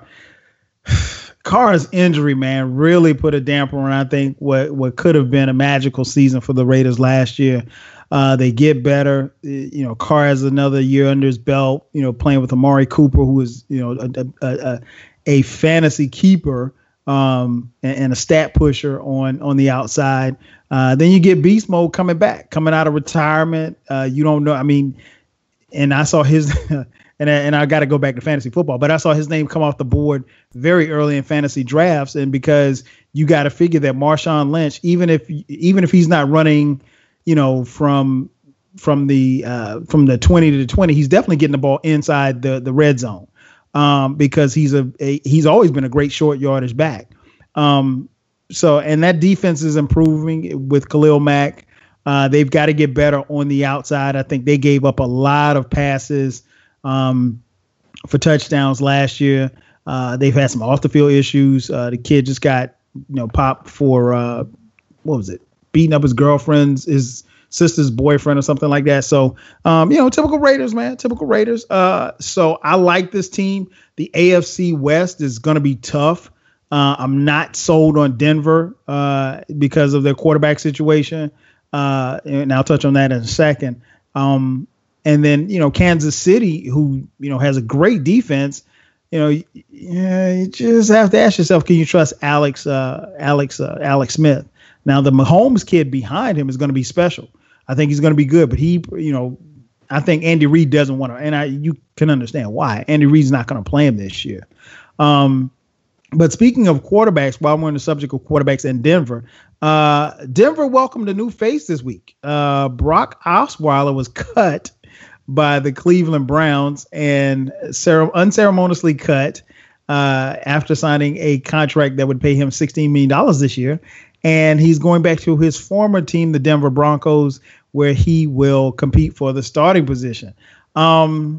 Carr's injury, man, really put a damper on, I think, what, what could have been a magical season for the Raiders last year. Uh, they get better. You know, Carr has another year under his belt, you know, playing with Amari Cooper, who is, you know, a, a, a, a fantasy keeper um, and, and a stat pusher on, on the outside. Uh, then you get beast mode coming back, coming out of retirement. Uh, you don't know. I mean, and I saw his and I, and I got to go back to fantasy football, but I saw his name come off the board very early in fantasy drafts. And because you got to figure that Marshawn Lynch, even if even if he's not running, you know, from from the uh, from the twenty to the twenty, he's definitely getting the ball inside the the red zone um, because he's a, a he's always been a great short yardage back. Um, so and that defense is improving with Khalil Mack. Uh, they've got to get better on the outside. I think they gave up a lot of passes um, for touchdowns last year. Uh, they've had some off the field issues. Uh, the kid just got, you know, popped for, uh, what was it? Beating up his girlfriend's, his sister's boyfriend or something like that. So, um, you know, typical Raiders, man, typical Raiders. Uh, so I like this team. The A F C West is going to be tough. Uh, I'm not sold on Denver uh, because of their quarterback situation. Uh, and I'll touch on that in a second. Um, and then, you know, Kansas City, who, you know, has a great defense, you know, yeah, you just have to ask yourself, can you trust Alex, uh, Alex, uh, Alex Smith? Now, the Mahomes kid behind him is going to be special. I think he's going to be good, but he, you know, I think Andy Reid doesn't want to, and I, you can understand why. Andy Reid's not going to play him this year. Um, But speaking of quarterbacks, while we're on the subject of quarterbacks in Denver, uh, Denver welcomed a new face this week. Uh, Brock Osweiler was cut by the Cleveland Browns and cere- unceremoniously cut uh, after signing a contract that would pay him sixteen million dollars this year. And he's going back to his former team, the Denver Broncos, where he will compete for the starting position. Um,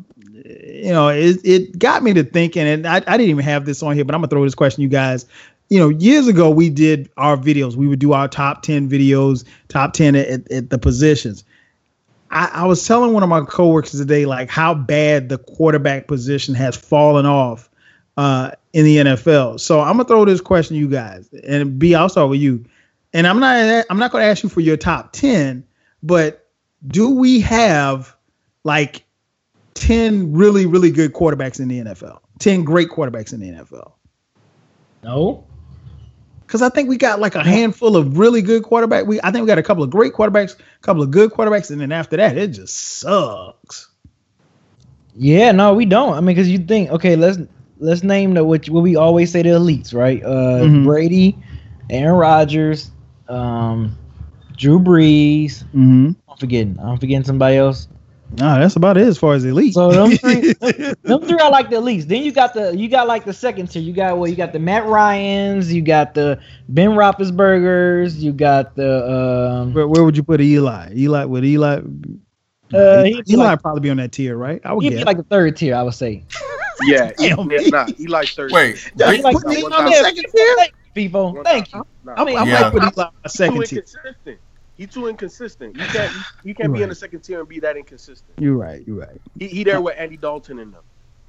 you know, it, it got me to thinking, and I, I didn't even have this on here, but I'm gonna throw this question to you guys. You know, years ago we did our videos. We would do our top ten videos, top ten at, at the positions. I, I was telling one of my coworkers today, like how bad the quarterback position has fallen off uh, in the N F L. So I'm gonna throw this question to you guys, and B, I'll start with you. And I'm not, I'm not gonna ask you for your top ten, but do we have like ten really, really good quarterbacks in the N F L? ten great quarterbacks in the N F L?
No.
Because I think we got like a handful of really good quarterbacks. We I think we got a couple of great quarterbacks, a couple of good quarterbacks, and then after that, it just sucks.
Yeah, no, we don't. I mean, because you think, okay, let's let's name the what, what we always say the elites, right? Uh,
Mhm.
Brady, Aaron Rodgers, um, Drew Brees.
Mm-hmm.
I'm forgetting. I'm forgetting somebody else.
No, that's about it as far as elite.
So them three, them three are like the elites. Then you got the you got like the second tier. You got well, you got the Matt Ryans, you got the Ben Roethlisbergers, you got the um,
where, where would you put Eli? Eli would Eli?
Uh,
Eli,
he'd be
Eli
like-
probably be on that tier, right? I would
he'd
guess.
be like the third tier, I would say.
Yeah,
Damn.
yeah, nah, Eli's third.
Wait,
Yeah,
Big-
Like,
put
Eli
Eli
on
on
the
the
yeah,
second tier.
Thank you, FIFO. Thank you.
Nah,
I, mean, I
Yeah.
might put Eli on the
He's too
second tier.
inconsistent. He's too inconsistent. You can't you, you can't be in
Right.
the second tier and be that inconsistent.
You're right. You're right.
He, he there with Andy Dalton and them.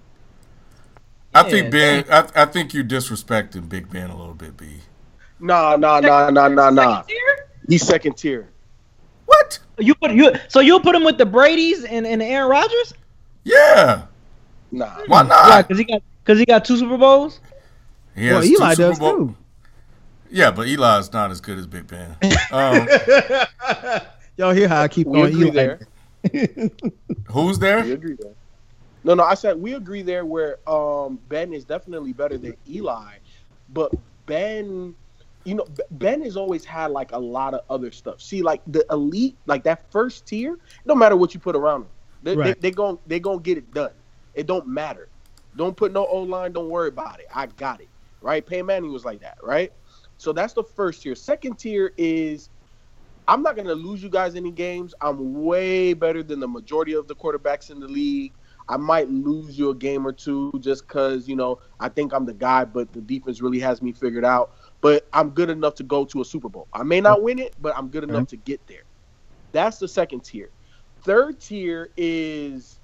I
Yeah,
think Ben. I, I think you disrespecting Big Ben a little bit, B.
Nah, nah, nah, nah, nah, nah. He's second tier.
What?
You put you so you'll put him with the Brady's and, and the Aaron Rodgers?
Yeah.
Nah.
Why
Why?
not?
Because he got because he got two Super Bowls.
He
Well,
has
Eli
two Super
does
Bowl-
too.
Yeah, but Eli's not as good as Big Ben. Um,
Y'all hear how I keep
We
going
agree
Eli?
there.
who's
We
there?
agree there. No, no, I said we agree there where um, Ben is definitely better than Eli, but Ben, you know, B- Ben has always had like a lot of other stuff. See, like the elite, like that first tier, no matter what you put around them, they
Right.
they, they gon' they gonna get it done. It don't matter. Don't put no O line. Don't worry about it. I got it. Right? Peyton Manning was like that. Right? So that's the first tier. Second tier is I'm not going to lose you guys any games. I'm way better than the majority of the quarterbacks in the league. I might lose you a game or two just because, you know, I think I'm the guy, but the defense really has me figured out. But I'm good enough to go to a Super Bowl. I may not win it, but I'm good enough to get there. That's the second tier. Third tier is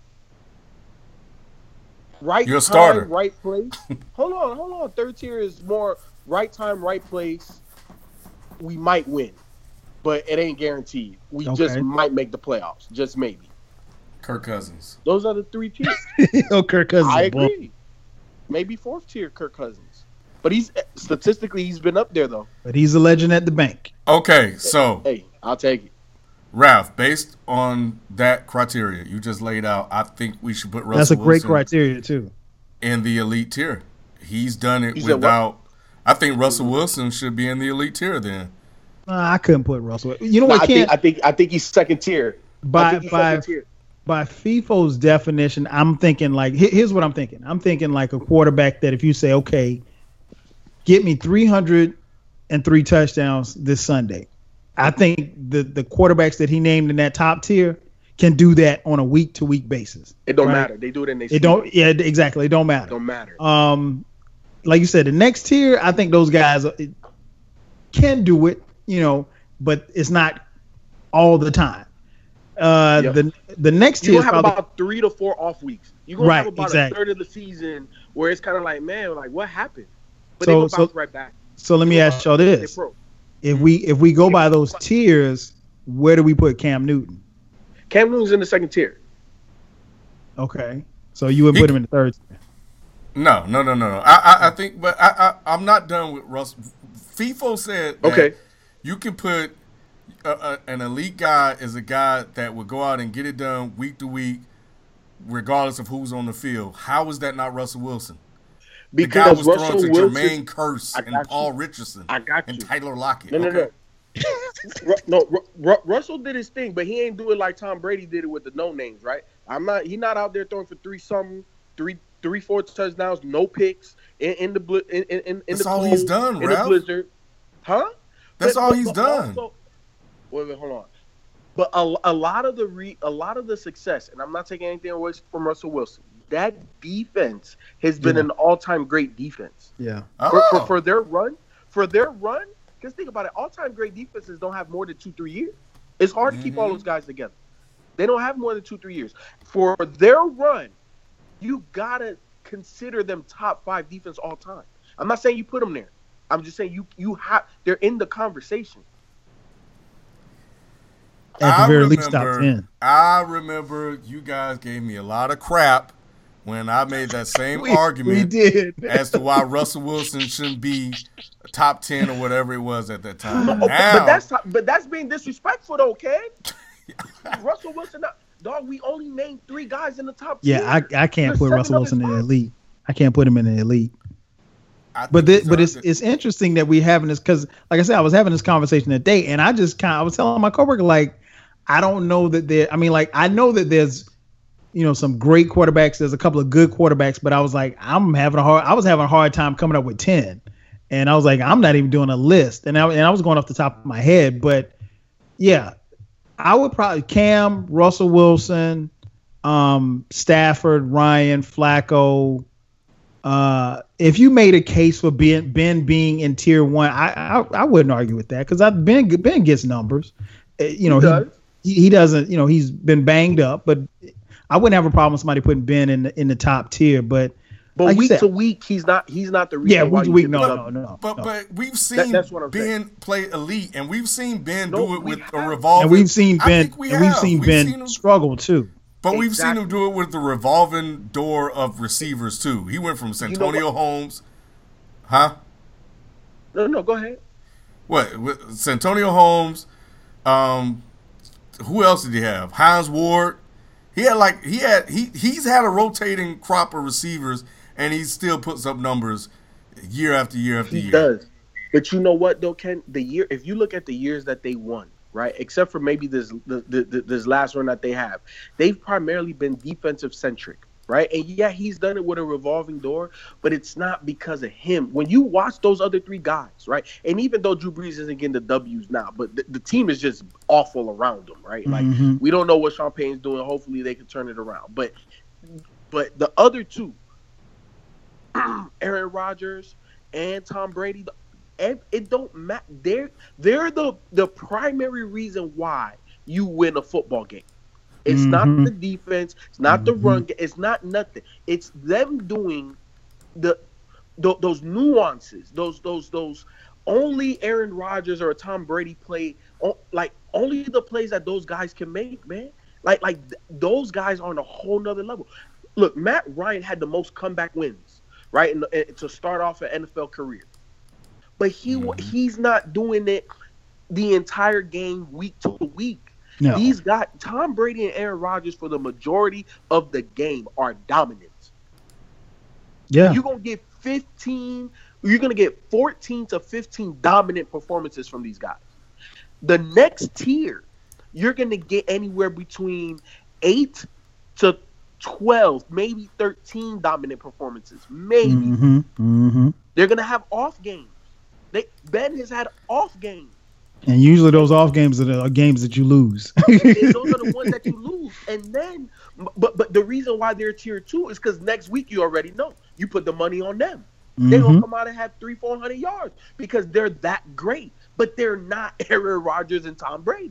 right
You're a
time,
starter.
right place. hold on, hold on. Third tier is more right time, right place. We might win, but it ain't guaranteed. We just
Okay.
might make the playoffs, just maybe.
Kirk Cousins.
Those are the three tiers.
oh, Kirk Cousins.
I
is bull-
agree. Maybe fourth tier Kirk Cousins, but he's statistically he's been up there though.
But he's a legend at the bank.
Okay, so
Hey, I'll take it.
Ralph, based on that criteria you just laid out, I think we should put Russell
That's a great
Wilson
criteria too.
in the elite tier. He's done it
You said what?
without. I think Russell Wilson should be in the elite tier then.
Uh, I couldn't put Russell. You know
No,
what?
I think
Can't
I think I think he's second tier. I
by
think he's
by
second tier.
by FIFO's definition, I'm thinking like he- here's what I'm thinking. I'm thinking like a quarterback that if you say, okay, get me three hundred three touchdowns this Sunday, I think the the quarterbacks that he named in that top tier can do that on a week to week basis.
It don't
right?
matter. They do it in their
It don't. Yeah, exactly. It don't matter.
don't matter.
Um, like you said, the next tier, I think those guys uh, can do it, you know, but it's not all the time. Uh,
Yep.
the the next
You're
tier is
gonna have
probably
about three to four off weeks. You're gonna
Right,
have about
exactly.
a third of the season where it's kind of like, man, like what happened? But
So-
they gonna
so-
bounce right back.
so. Let me ask y'all
They
this:
pro.
if we if we go by those tiers, where do we put Cam Newton?
Cam Newton's in the second tier.
Okay, so you would
He-
put him in the third tier.
No, no, no, no, no. I, I, I think, but I, I, I'm not done with Russ. FIFO said that
Okay.
you can put a, a, an elite guy as a guy that would go out and get it done week to week, regardless of who's on the field. How is that not Russell Wilson? The guy
Because
was
Russell
throwing to
Wilson.
Jermaine Curse
I
and
got
Paul
you.
Richardson
I got
and
you.
Tyler Lockett.
No, no,
okay?
no. Ru- no, Ru- Ru- Russell did his thing, but he ain't do it like Tom Brady did it with the no names, right? I'm not. He not out there throwing for three something, three, three, four touchdowns, no picks in, in the bli- in in, in
That's
the
all
cold,
he's done,
in
Ralph.
the blizzard, huh?
That's
But-
all
but-
he's
but
done.
also- wait, wait, hold on. But a, a lot of the re, a lot of the success, and I'm not taking anything away from Russell Wilson. that defense has been
Yeah.
an all-time great defense.
Yeah.
For,
Oh.
for, for their run, for their run, because think about it, all-time great defenses don't have more than two, three years. It's hard to keep all
Mhm.
those guys together. They don't have more than two, three years. For their run, you gotta consider them top five defense all time. I'm not saying you put them there. I'm just saying you you have they're in the conversation.
At the
I
very least, top
remember-
ten.
I remember you guys gave me a lot of crap when I made that same
We,
argument
we did.
as to why Russell Wilson shouldn't be top ten or whatever it was at that time.
But,
Now,
but that's but that's being disrespectful though, Ken. Russell Wilson, not, dog. We only named three guys in the top.
Yeah, I,
ten.
I can't
There's
put
seven
Russell
other
Wilson in the
spots.
elite. I can't put him in the elite.
I
But
think
the, but it's
deserved it.
it's interesting that we having this because, like I said, I was having this conversation today, and I just kind of I was telling my coworker like, I don't know that there. I mean, like I know that there's, you know, some great quarterbacks. There's a couple of good quarterbacks, but I was like, I'm having a hard. I was having a hard time coming up with ten, and I was like, I'm not even doing a list, and I and I was going off the top of my head, but yeah, I would probably Cam, Russell Wilson, um, Stafford, Ryan, Flacco. Uh, if you made a case for Ben, Ben being in tier one, I I, I wouldn't argue with that because Ben Ben gets numbers. Uh, You know,
He
he,
does.
he he doesn't. You know, he's been banged up, but I wouldn't have a problem with somebody putting Ben in the, in the top tier. But
But
like you
week
said-
to week, he's not. He's not the reason
yeah,
why
week to
you
week,
get
no,
the
no,
W.
no.
But
no.
but we've seen
that's what I'm
Ben
saying.
play elite, and we've seen Ben
No,
do it
we
with a
have.
revolving.
and we've seen
I
Ben
think we
and we've
have.
seen
We've
Ben
seen him-
struggle too.
But we've seen
Exactly.
him do it with the revolving door of receivers too. He went from Santonio Holmes, huh?
No, no, go ahead.
What? With Santonio Holmes. Um, who else did he have? Hines Ward. He had like he had he he's had a rotating crop of receivers, and he still puts up numbers year after year after
He
year.
does. But you know what though, Ken? The year, if you look at the years that they won, right, except for maybe this the, the, the, this last run that they have, they've primarily been defensive centric, right? And yeah, he's done it with a revolving door, but it's not because of him. When you watch those other three guys, right, and even though Drew Brees isn't getting the W's now, but the, the team is just awful around him, right? Like
Mhm.
we don't know what Sean Payton's doing. Hopefully they can turn it around. But but the other two, Aaron Rodgers and Tom Brady, it, it don't matter. They're they're the the primary reason why you win a football game. It's
Mhm.
not the defense. It's not the
Mhm.
run. ga- It's not nothing. It's them doing the, th- those nuances. Those those those only Aaron Rodgers or Tom Brady play. o- Like only the plays that those guys can make, man. Like like th- those guys are on a whole nother level. Look, Matt Ryan had the most comeback wins, right, in the, to start off an N F L career. But he wa he's not doing it the entire game week to week.
No.
These guys, Tom Brady and Aaron Rodgers, for the majority of the game, are dominant.
Yeah.
You're gonna get fifteen. You're gonna get fourteen to fifteen dominant performances from these guys. The next tier, you're gonna get anywhere between eight to twelve, maybe thirteen dominant performances. Maybe
Mm-hmm. Mm-hmm.
they're gonna have off games. They Ben has had off games.
And usually those off games are the are games that you lose.
And those are the ones that you lose. And then, but but the reason why they're tier two is because next week you already know you put the money on them. They're
Mhm.
gonna come out and have three, four hundred yards because they're that great. But they're not Aaron Rodgers and Tom Brady.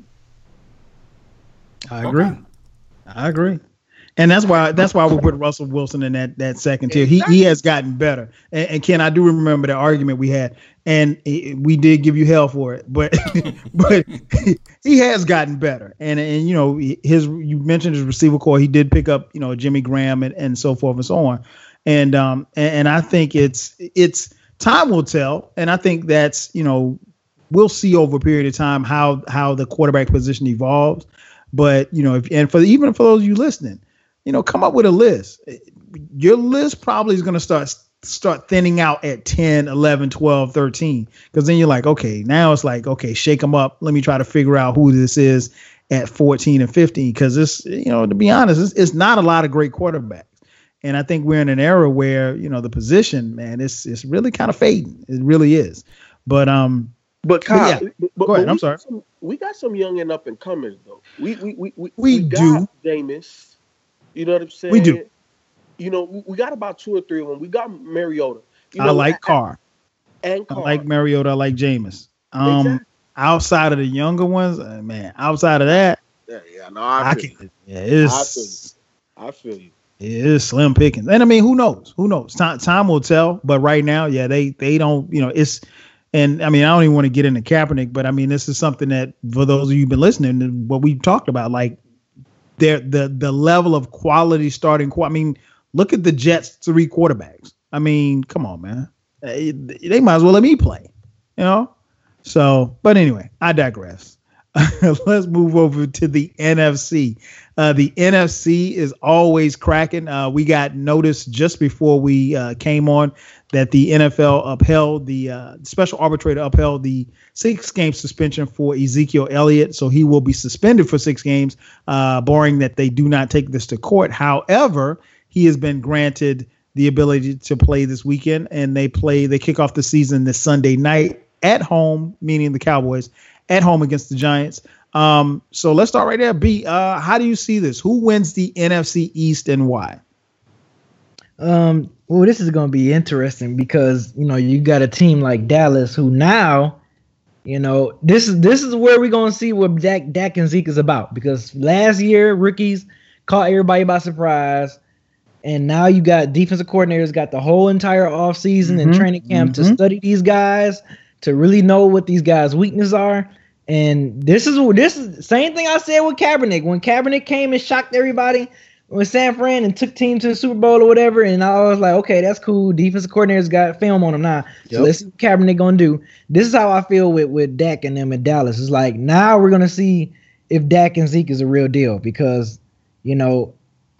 I agree.
Okay.
I agree. And that's why that's why we put Russell Wilson in that, that second tier. He
Exactly.
he has gotten better. And, and Ken, I do remember the argument we had, and he- we did give you hell for it, but but he has gotten better. And and you know his you mentioned his receiver core. He did pick up you know Jimmy Graham and, and so forth and so on. And um and, and I think it's it's time will tell. And I think that's you know we'll see over a period of time how how the quarterback position evolves. But you know if and for even for those of you listening. You know, come up with a list. Your list probably is going to start start thinning out at ten, eleven, twelve, thirteen. Because then you're like, okay, now it's like, okay, shake them up. Let me try to figure out who this is at fourteen and fifteen. Because this, you know, to be honest, it's, it's not a lot of great quarterbacks. And I think we're in an era where, you know, the position, man, it's it's really kind of fading. It really is. But um,
But Kyle,
yeah.
but, but,
Go ahead,
but
I'm
we
sorry.
got Some, we got some young and up and comers though. We we we we,
We
got
do.
Jameis. You know what I'm saying?
We do.
You know, we, we got about two or three of them. We got Mariota. You
I
know,
like Carr.
and
I
Carr.
like Mariota. I like Jameis. Um,
Exactly.
outside of the younger ones, uh, man. Outside of that,
Yeah, yeah, no, I,
I
feel
can.
you.
Yeah,
I feel you.
it's
I feel you.
it is slim pickings. And I mean, who knows? Who knows? Time time will tell. But right now, yeah, they they don't. You know, it's. And I mean, I don't even want to get into Kaepernick, but I mean, this is something that for those of you who've been listening, what we've talked about, like there the the level of quality starting. I mean, look at the Jets' three quarterbacks. I mean, come on, man. They, they might as well let me play, you know? So, but anyway, I digress. Let's move over to the N F C. Uh, the N F C is always cracking. Uh, we got notice just before we uh, came on that the N F L upheld the uh, special arbitrator upheld the six game suspension for Ezekiel Elliott. So he will be suspended for six games, uh, barring that they do not take this to court. However, he has been granted the ability to play this weekend, and they play, they kick off the season this Sunday night at home, meaning the Cowboys at home against the Giants. Um, so let's start right there. B, uh, how do you see this? Who wins the N F C East and why?
Um, well, this is going to be interesting because, you know, you got a team like Dallas who now, you know, this is this is where we're going to see what Dak, Dak and Zeke is about, because last year rookies caught everybody by surprise. And now you got defensive coordinators got the whole entire offseason mm-hmm. and training camp mm-hmm. to study these guys, to really know what these guys' weaknesses are. And this is this is the same thing I said with Kaepernick. When Kaepernick came and shocked everybody with San Fran and took team to the Super Bowl or whatever, and I was like, okay, that's cool. Defensive coordinators got film on them now. Yep. So let's see what Kaepernick gonna do. This is how I feel with, with Dak and them in Dallas. It's like now we're gonna see if Dak and Zeke is a real deal, because, you know,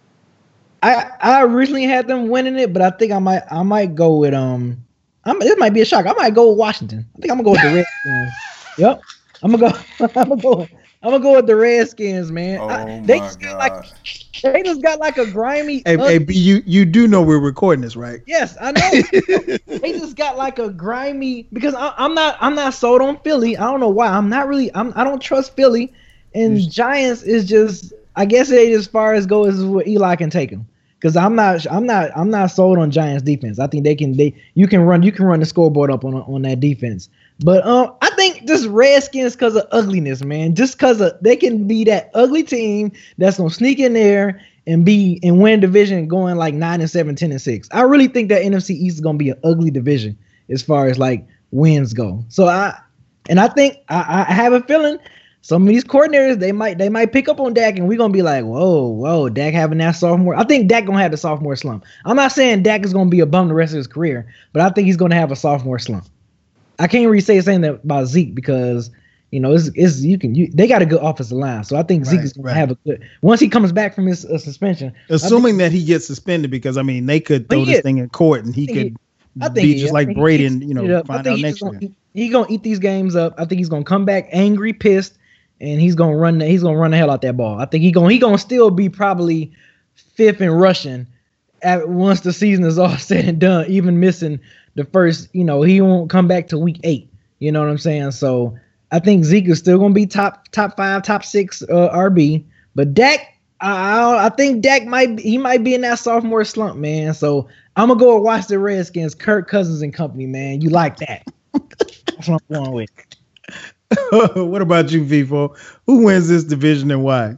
I I originally had them winning it, but I think I might I might go with um I'm this might be a shock. I might go with Washington. I think I'm gonna go with the Redskins. Yep. I'm gonna go I'm gonna go I'm gonna go with the Redskins, man.
Oh
I, they
my
just got
God.
like they just got like a grimy
Hey, hey B, you you do know we're recording this, right?
Yes, I know. They just got like a grimy, because I, I'm not I'm not sold on Philly. I don't know why. I'm not really I'm I don't trust Philly, and Giants is just, I guess it ain't as far as go as what Eli can take them. Because I'm not, I'm not, I'm not sold on Giants defense. I think they can, they, you can run, you can run the scoreboard up on on that defense. But um, I think just Redskins because of ugliness, man. Just because of they can be that ugly team that's gonna sneak in there and be and win division, going like nine and seven, ten and six. I really think that N F C East is gonna be an ugly division as far as like wins go. So I, and I think I, I have a feeling some of these coordinators, they might they might pick up on Dak, and we're gonna be like, whoa, whoa, Dak having that sophomore. I think Dak gonna have the sophomore slump. I'm not saying Dak is gonna be a bum the rest of his career, but I think he's gonna have a sophomore slump. I can't really say the same about Zeke, because, you know, it's, it's you can you they got a good offensive line, so I think Zeke right, is gonna right. have a good once he comes back from his uh, suspension.
Assuming think, that he gets suspended, because I mean they could throw this is. thing in court and he could he, I think be he, just I like Brady and, you know, find out next year.
He's he gonna eat these games up. I think he's gonna come back angry, pissed. And he's gonna run. The, he's gonna run the hell out that ball. I think he gonna he gonna still be probably fifth in rushing at once the season is all said and done. Even missing the first, you know, he won't come back to week eight. You know what I'm saying? So I think Zeke is still gonna be top top five, top six uh, R B. But Dak, I I think Dak might he might be in that sophomore slump, man. So I'm gonna go and watch the Redskins, Kirk Cousins and company, man. You like that? That's what I'm going with.
What about you, Vivo? Who wins this division and why?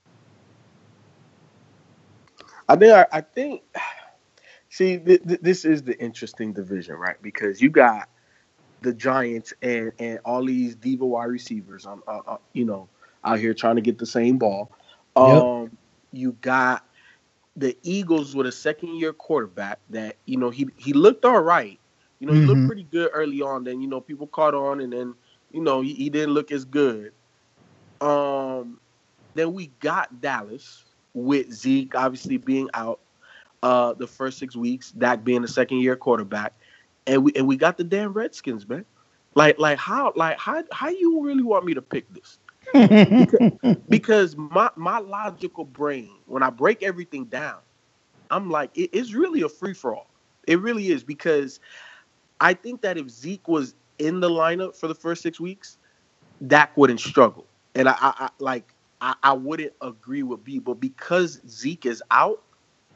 I think. I, I think. See, th- th- this is the interesting division, right? Because you got the Giants and and all these diva wide receivers, um, uh, uh, you know, out here trying to get the same ball. Um, yep. You got the Eagles with a second year quarterback that, you know, he he looked all right. You know, he mm-hmm. looked pretty good early on. Then, you know, people caught on, and then, you know, he, he didn't look as good. Um, then we got Dallas with Zeke obviously being out uh, the first six weeks, Dak being the second year quarterback, and we and we got the damn Redskins, man. Like like how like how how you really want me to pick this? because, because my my logical brain, when I break everything down, I'm like, it, it's really a free for all. It really is, because I think that if Zeke was in the lineup for the first six weeks, Dak wouldn't struggle. And I, I, I like I, I wouldn't agree with B, but because Zeke is out,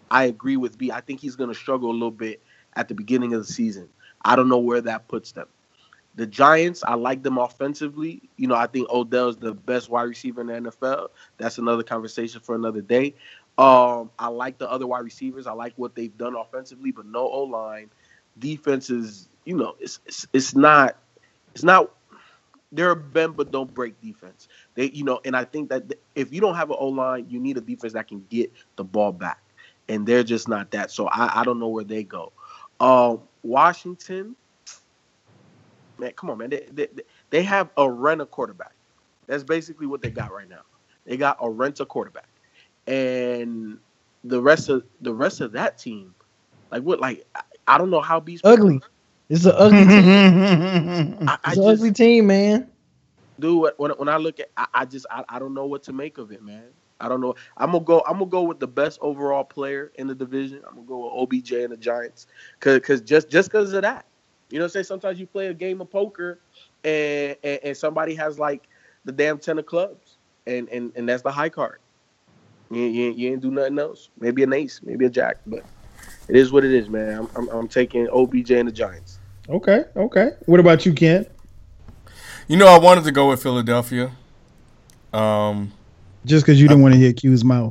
I agree with B. I think he's going to struggle a little bit at the beginning of the season. I don't know where that puts them. The Giants, I like them offensively. You know, I think Odell's the best wide receiver in the N F L. That's another conversation for another day. Um, I like the other wide receivers. I like what they've done offensively, but no O-line. Defense is, you know, it's it's, it's not it's not they're a bend but don't break defense. They, you know, and I think that if you don't have an O-line, you need a defense that can get the ball back, and they're just not that. So I, I don't know where they go. Um, Washington, man, come on, man. They, they they have a rent a quarterback. That's basically what they got right now. They got a rent a quarterback, and the rest of the rest of that team, like what, like I, I don't know how Beast
ugly. It's an ugly team. I, I it's an ugly team, man.
Dude, when when I look at, I, I just I, I don't know what to make of it, man. I don't know. I'm gonna go. I'm gonna go with the best overall player in the division. I'm gonna go with O B J and the Giants, cause, cause just just cause of that. You know what I'm saying? Sometimes you play a game of poker, and and, and somebody has like the damn ten of clubs, and, and, and that's the high card. You, you you ain't do nothing else. Maybe an ace, maybe a jack, but it is what it is, man. I'm I'm, I'm taking O B J and the Giants.
Okay, okay. What about you, Ken?
You know, I wanted to go with Philadelphia. Um,
Just because you didn't I, want to hear Q's mouth.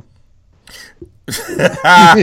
I,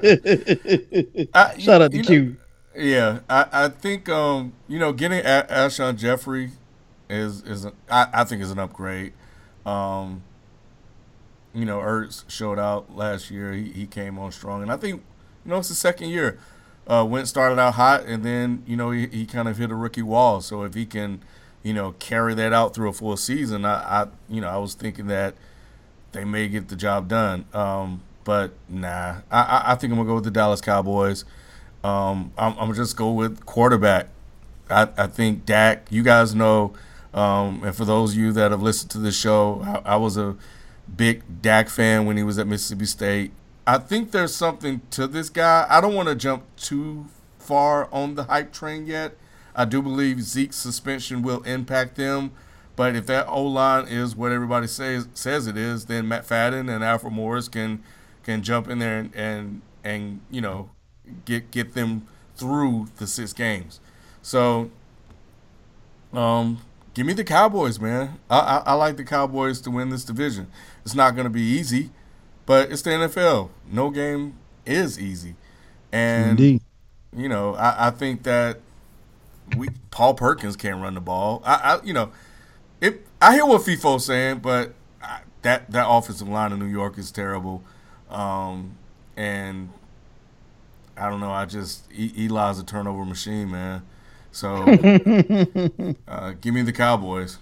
Shout out to Q.
Know, yeah, I, I think um, you know getting a- Alshon Jeffrey is is a, I, I think is an upgrade. Um, you know, Ertz showed out last year. He he came on strong, and I think you know it's the second year. Uh, Wentz started out hot, and then you know he, he kind of hit a rookie wall. So if he can, you know, carry that out through a full season, I, I you know I was thinking that they may get the job done. Um, but nah, I, I think I'm gonna go with the Dallas Cowboys. Um, I'm, I'm gonna just go with quarterback. I, I think Dak. You guys know, um, and for those of you that have listened to this show, I, I was a big Dak fan when he was at Mississippi State. I think there's something to this guy. I don't want to jump too far on the hype train yet. I do believe Zeke's suspension will impact them. But if that O-line is what everybody says says it is, then Matt Fadden and Alfred Morris can can jump in there and, and, and you know, get get them through the six games. So, um, give me the Cowboys, man. I, I, I like the Cowboys to win this division. It's not going to be easy. But it's the N F L. No game is easy. And, Indeed. you know, I, I think that we Paul Perkins can't run the ball. I, I you know, it, I hear what FIFO's saying, but I, that, that offensive line in New York is terrible. Um, and I don't know. I just – Eli's a turnover machine, man. So uh, give me the Cowboys.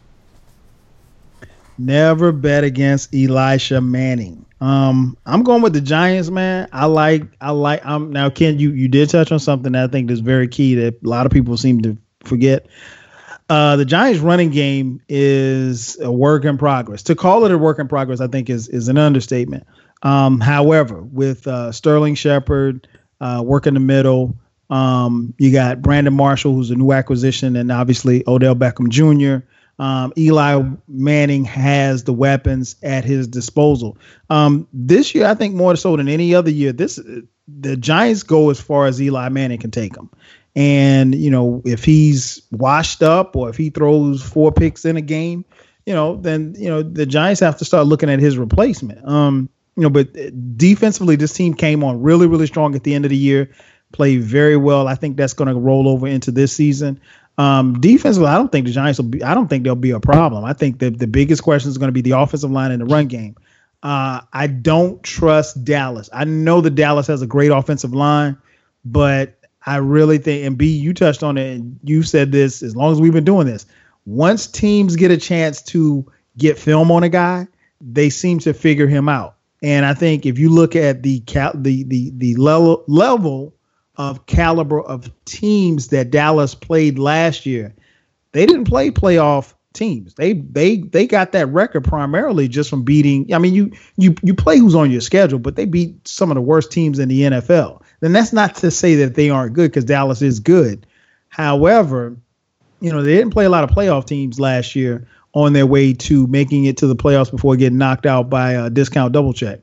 Never bet against Elisha Manning. Um, I'm going with the Giants, man. I like, I like. Um, now, Ken, you you did touch on something that I think is very key that a lot of people seem to forget. Uh, the Giants' running game is a work in progress. To call it a work in progress, I think is is an understatement. Um, however, with uh, Sterling Shepard uh, working the middle, um, you got Brandon Marshall, who's a new acquisition, and obviously Odell Beckham Junior Um, Eli Manning has the weapons at his disposal. Um, this year, I think more so than any other year, this the Giants go as far as Eli Manning can take them. And, you know, if he's washed up or if he throws four picks in a game, you know, then, you know, the Giants have to start looking at his replacement. Um, you know, but defensively, this team came on really, really strong at the end of the year, played very well. I think that's going to roll over into this season. Um, defensively, I don't think the Giants will be, I don't think there'll be a problem. I think that the biggest question is going to be the offensive line and the run game. Uh, I don't trust Dallas. I know that Dallas has a great offensive line, but I really think, and B, you touched on it, and you said this as long as we've been doing this. Once teams get a chance to get film on a guy, they seem to figure him out. And I think if you look at the cal- the the the level level of caliber of teams that Dallas played last year, they didn't play playoff teams. They they they got that record primarily just from beating. I mean, you you you play who's on your schedule, but they beat some of the worst teams in the N F L. Then that's not to say that they aren't good, because Dallas is good. However, you know, they didn't play a lot of playoff teams last year on their way to making it to the playoffs before getting knocked out by a discount double check.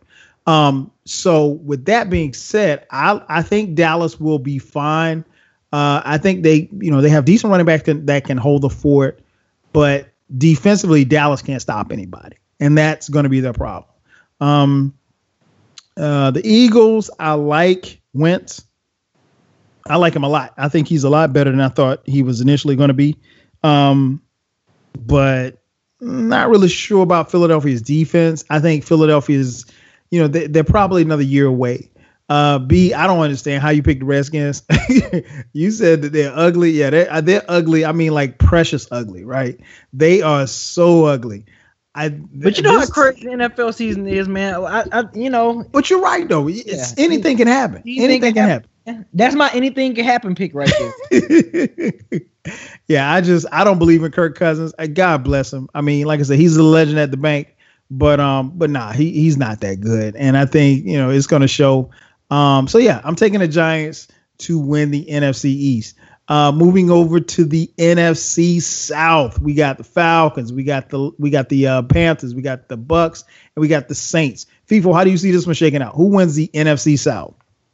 Um, so with that being said, I I think Dallas will be fine. Uh, I think they, you know, they have decent running backs that, that can hold the fort, but defensively, Dallas can't stop anybody, and that's going to be their problem. Um, uh, the Eagles, I like Wentz. I like him a lot. I think he's a lot better than I thought he was initially going to be. Um, but not really sure about Philadelphia's defense. I think Philadelphia's, you know, they, they're probably another year away. Uh, B, I don't understand how you picked the Redskins. You said that they're ugly. Yeah, they're, they're ugly. I mean, like precious ugly, right? They are so ugly. I,
but you know this, how crazy the N F L season is, man. I, I you know.
But you're right, though. It's, yeah. Anything can happen. Anything, anything can happen. happen.
That's my anything can happen pick right there.
Yeah, I just I don't believe in Kirk Cousins. God bless him. I mean, like I said, he's a legend at the bank, but um, but nah, he he's not that good. And I think you know it's going to show. Um, so yeah, I'm taking the Giants to win the N F C East. Uh, moving over to the N F C South, we got the Falcons, we got the we got the uh, Panthers, we got the Bucks, and we got the Saints. FIFO, how do you see this one shaking out? Who wins the N F C South?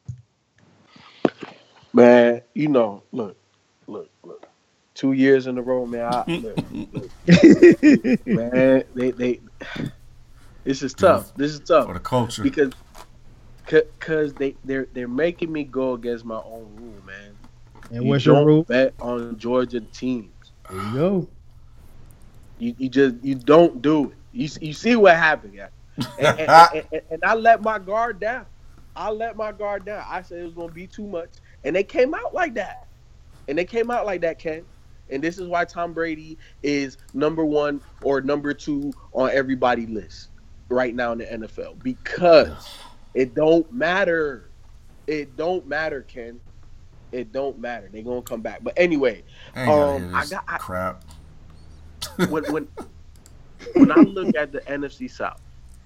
Man, you know, look, look, look. Two years in a row, man. I, look, look. Man, they they. This is tough. This is tough
for the culture
because. Cause they they're they're making me go against my own rule, man.
And
you
what's your rule?
Bet on Georgia teams.
There you go.
You you just you don't do it. You you see what happened, yeah. And, and, and, and I let my guard down. I let my guard down. I said it was gonna be too much, and they came out like that. And they came out like that, Ken. And this is why Tom Brady is number one or number two on everybody's list right now in the N F L because. It don't matter. It don't matter, Ken. It don't matter. They're gonna come back. But anyway, um, I got I,
crap.
when when when I look at the N F C South,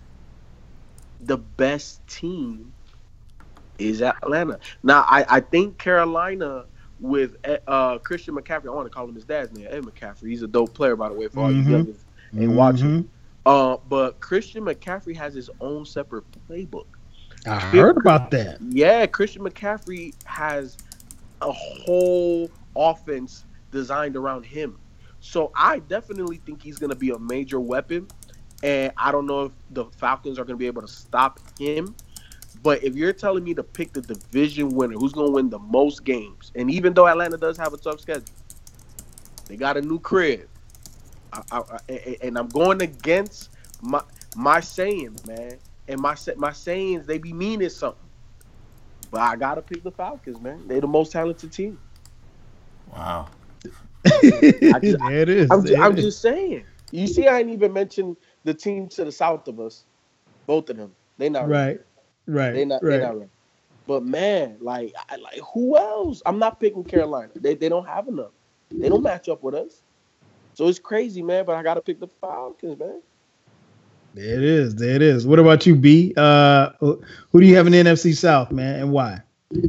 the best team is Atlanta. Now, I, I think Carolina with uh, Christian McCaffrey. I want to call him his dad's name, Ed McCaffrey. He's a dope player, by the way, for all mm-hmm. you youngins ain't mm-hmm. watching. Uh, but Christian McCaffrey has his own separate playbook.
I heard about that.
Yeah, Christian McCaffrey has a whole offense designed around him. So I definitely think he's going to be a major weapon. And I don't know if the Falcons are going to be able to stop him. But if you're telling me to pick the division winner, who's going to win the most games, and even though Atlanta does have a tough schedule, they got a new crib. I, I, I, and I'm going against my my sayings, man. And my my sayings, they be meaning something. But I gotta pick the Falcons, man. They're the most talented team.
Wow.
I just, there it is.
I'm,
there
I'm
it
just saying. You see, I didn't even mention the team to the south of us. Both of them. They not
right. Right.
They not.
Right.
They not right. But man, like, I, like who else? I'm not picking Carolina. They they don't have enough. They don't match up with us. So it's crazy, man. But I gotta pick the Falcons, man.
There it is. There it is. What about you, B? Uh, who do you have in the N F C South, man, and why?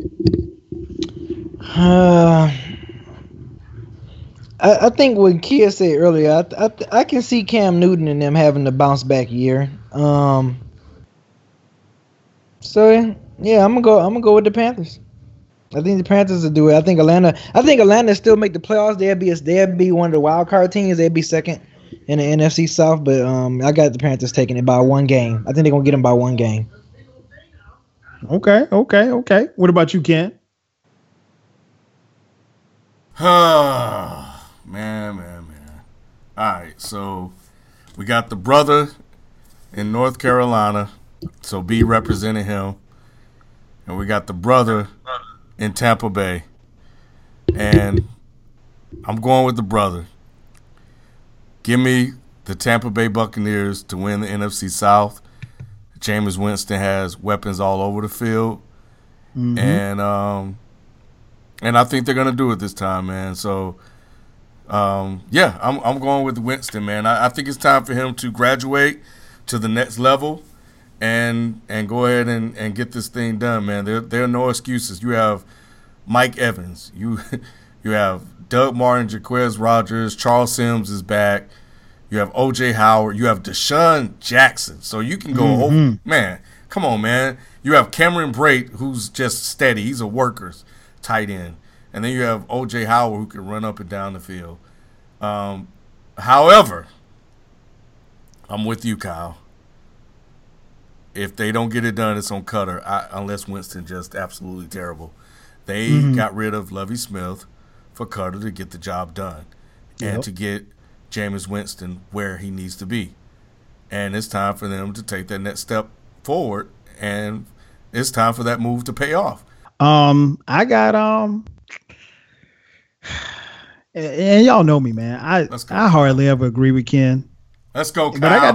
Uh, I, I think what Kia said earlier, I, I I can see Cam Newton and them having a bounce back year. Um. So yeah, I'm gonna go. I'm gonna go with the Panthers. I think the Panthers will do it. I think Atlanta. I think Atlanta still make the playoffs. They'll be a, they'll be one of the wild card teams. They'll be second in the N F C South, but um, I got the Panthers taking it by one game. I think they're gonna get them by one game.
Okay, okay, okay. What about you, Ken?
man, man, man. All right, so we got the brother in North Carolina, so B representing him, and we got the brother in Tampa Bay, and I'm going with the brother. Give me the Tampa Bay Buccaneers to win the N F C South. Jameis Winston has weapons all over the field, mm-hmm. and um, and I think they're gonna do it this time, man. So, um, yeah, I'm I'm going with Winston, man. I, I think it's time for him to graduate to the next level, and and go ahead and, and get this thing done, man. There there are no excuses. You have Mike Evans, you you have Doug Martin, Jaquez Rogers, Charles Sims is back. You have O J Howard. You have Deshaun Jackson. So you can go mm-hmm. over. Man, Come on, man. You have Cameron Brate, who's just steady. He's a worker's tight end. And then you have O J Howard, who can run up and down the field. Um, however, I'm with you, Kyle. If they don't get it done, it's on Cutter, I, unless Winston just absolutely terrible. They mm-hmm. got rid of Lovie Smith for Cutter to get the job done and yep. to get Jameis Winston where he needs to be. And it's time for them to take that next step forward, and it's time for that move to pay off.
Um, I got um, and, and y'all know me, man. I I hardly ever agree with Ken.
Let's go, Kyle.
But I got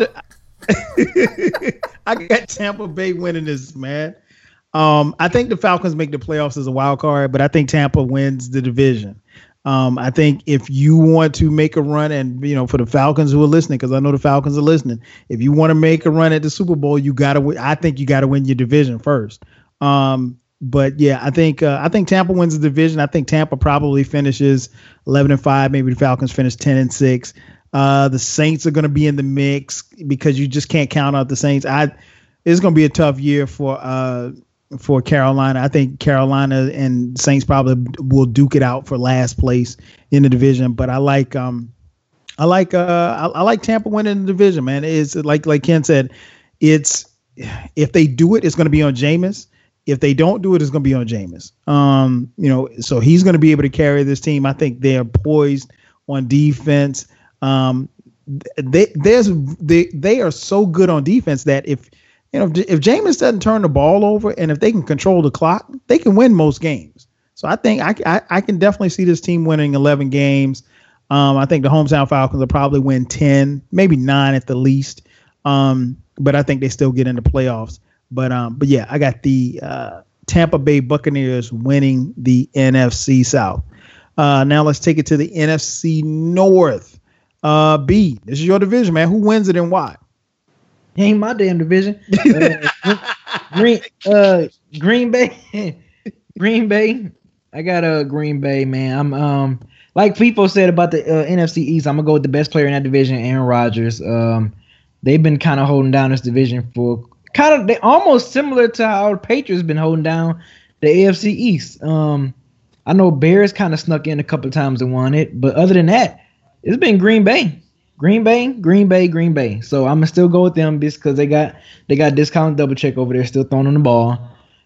to, I got Tampa Bay winning this, man. Um, I think the Falcons make the playoffs as a wild card, but I think Tampa wins the division. Um, I think if you want to make a run, and you know, for the Falcons who are listening, because I know the Falcons are listening, if you want to make a run at the Super Bowl, you gotta. Win, I think you got to win your division first. Um, but yeah, I think uh, I think Tampa wins the division. I think Tampa probably finishes eleven and five. Maybe the Falcons finish ten and six. Uh, the Saints are going to be in the mix because you just can't count out the Saints. I it's going to be a tough year for uh. for Carolina. I think Carolina and Saints probably will duke it out for last place in the division. But I like um I like uh I, I like Tampa winning the division, man. It's like like Ken said, it's if they do it, it's going to be on Jameis. If they don't do it, it's going to be on Jameis. Um, you know, so he's going to be able to carry this team. I think they're poised on defense. Um, they there's they they are so good on defense that if You know, if, if Jameis doesn't turn the ball over and if they can control the clock, they can win most games. So I think I, I, I can definitely see this team winning eleven games. Um, I think the hometown Falcons will probably win ten, maybe nine at the least. Um, but I think they still get into playoffs. But um, but yeah, I got the uh, Tampa Bay Buccaneers winning the N F C South. Uh, now let's take it to the N F C North. Uh, B, this is your division, man. Who wins it and why?
Ain't my damn division. Uh, Green, uh, Green Bay, Green Bay. I got a uh, Green Bay, man. I'm um like people said about the uh, N F C East. I'm gonna go with the best player in that division, Aaron Rodgers. Um, they've been kind of holding down this division for kind of they almost similar to how the Patriots been holding down the A F C East. Um, I know Bears kind of snuck in a couple of times and won it, but other than that, it's been Green Bay. Green Bay, Green Bay, Green Bay. So I'm gonna still go with them because they got they got discount double check over there, still throwing on the ball.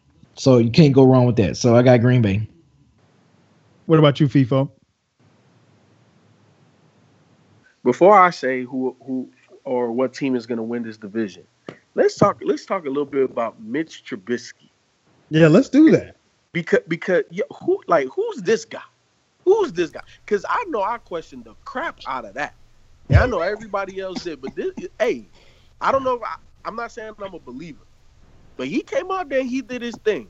So you can't go wrong with that. So I got Green Bay.
What about you, FIFO?
Before I say who who or what team is gonna win this division, let's talk. Let's talk a little bit about Mitch Trubisky.
Yeah, let's do that.
Because because yeah, who like who's this guy? Who's this guy? Because I know I questioned the crap out of that. Yeah, I know everybody else did, but this, hey, I don't know. If I, I'm not saying I'm a believer, but he came out there and he did his thing.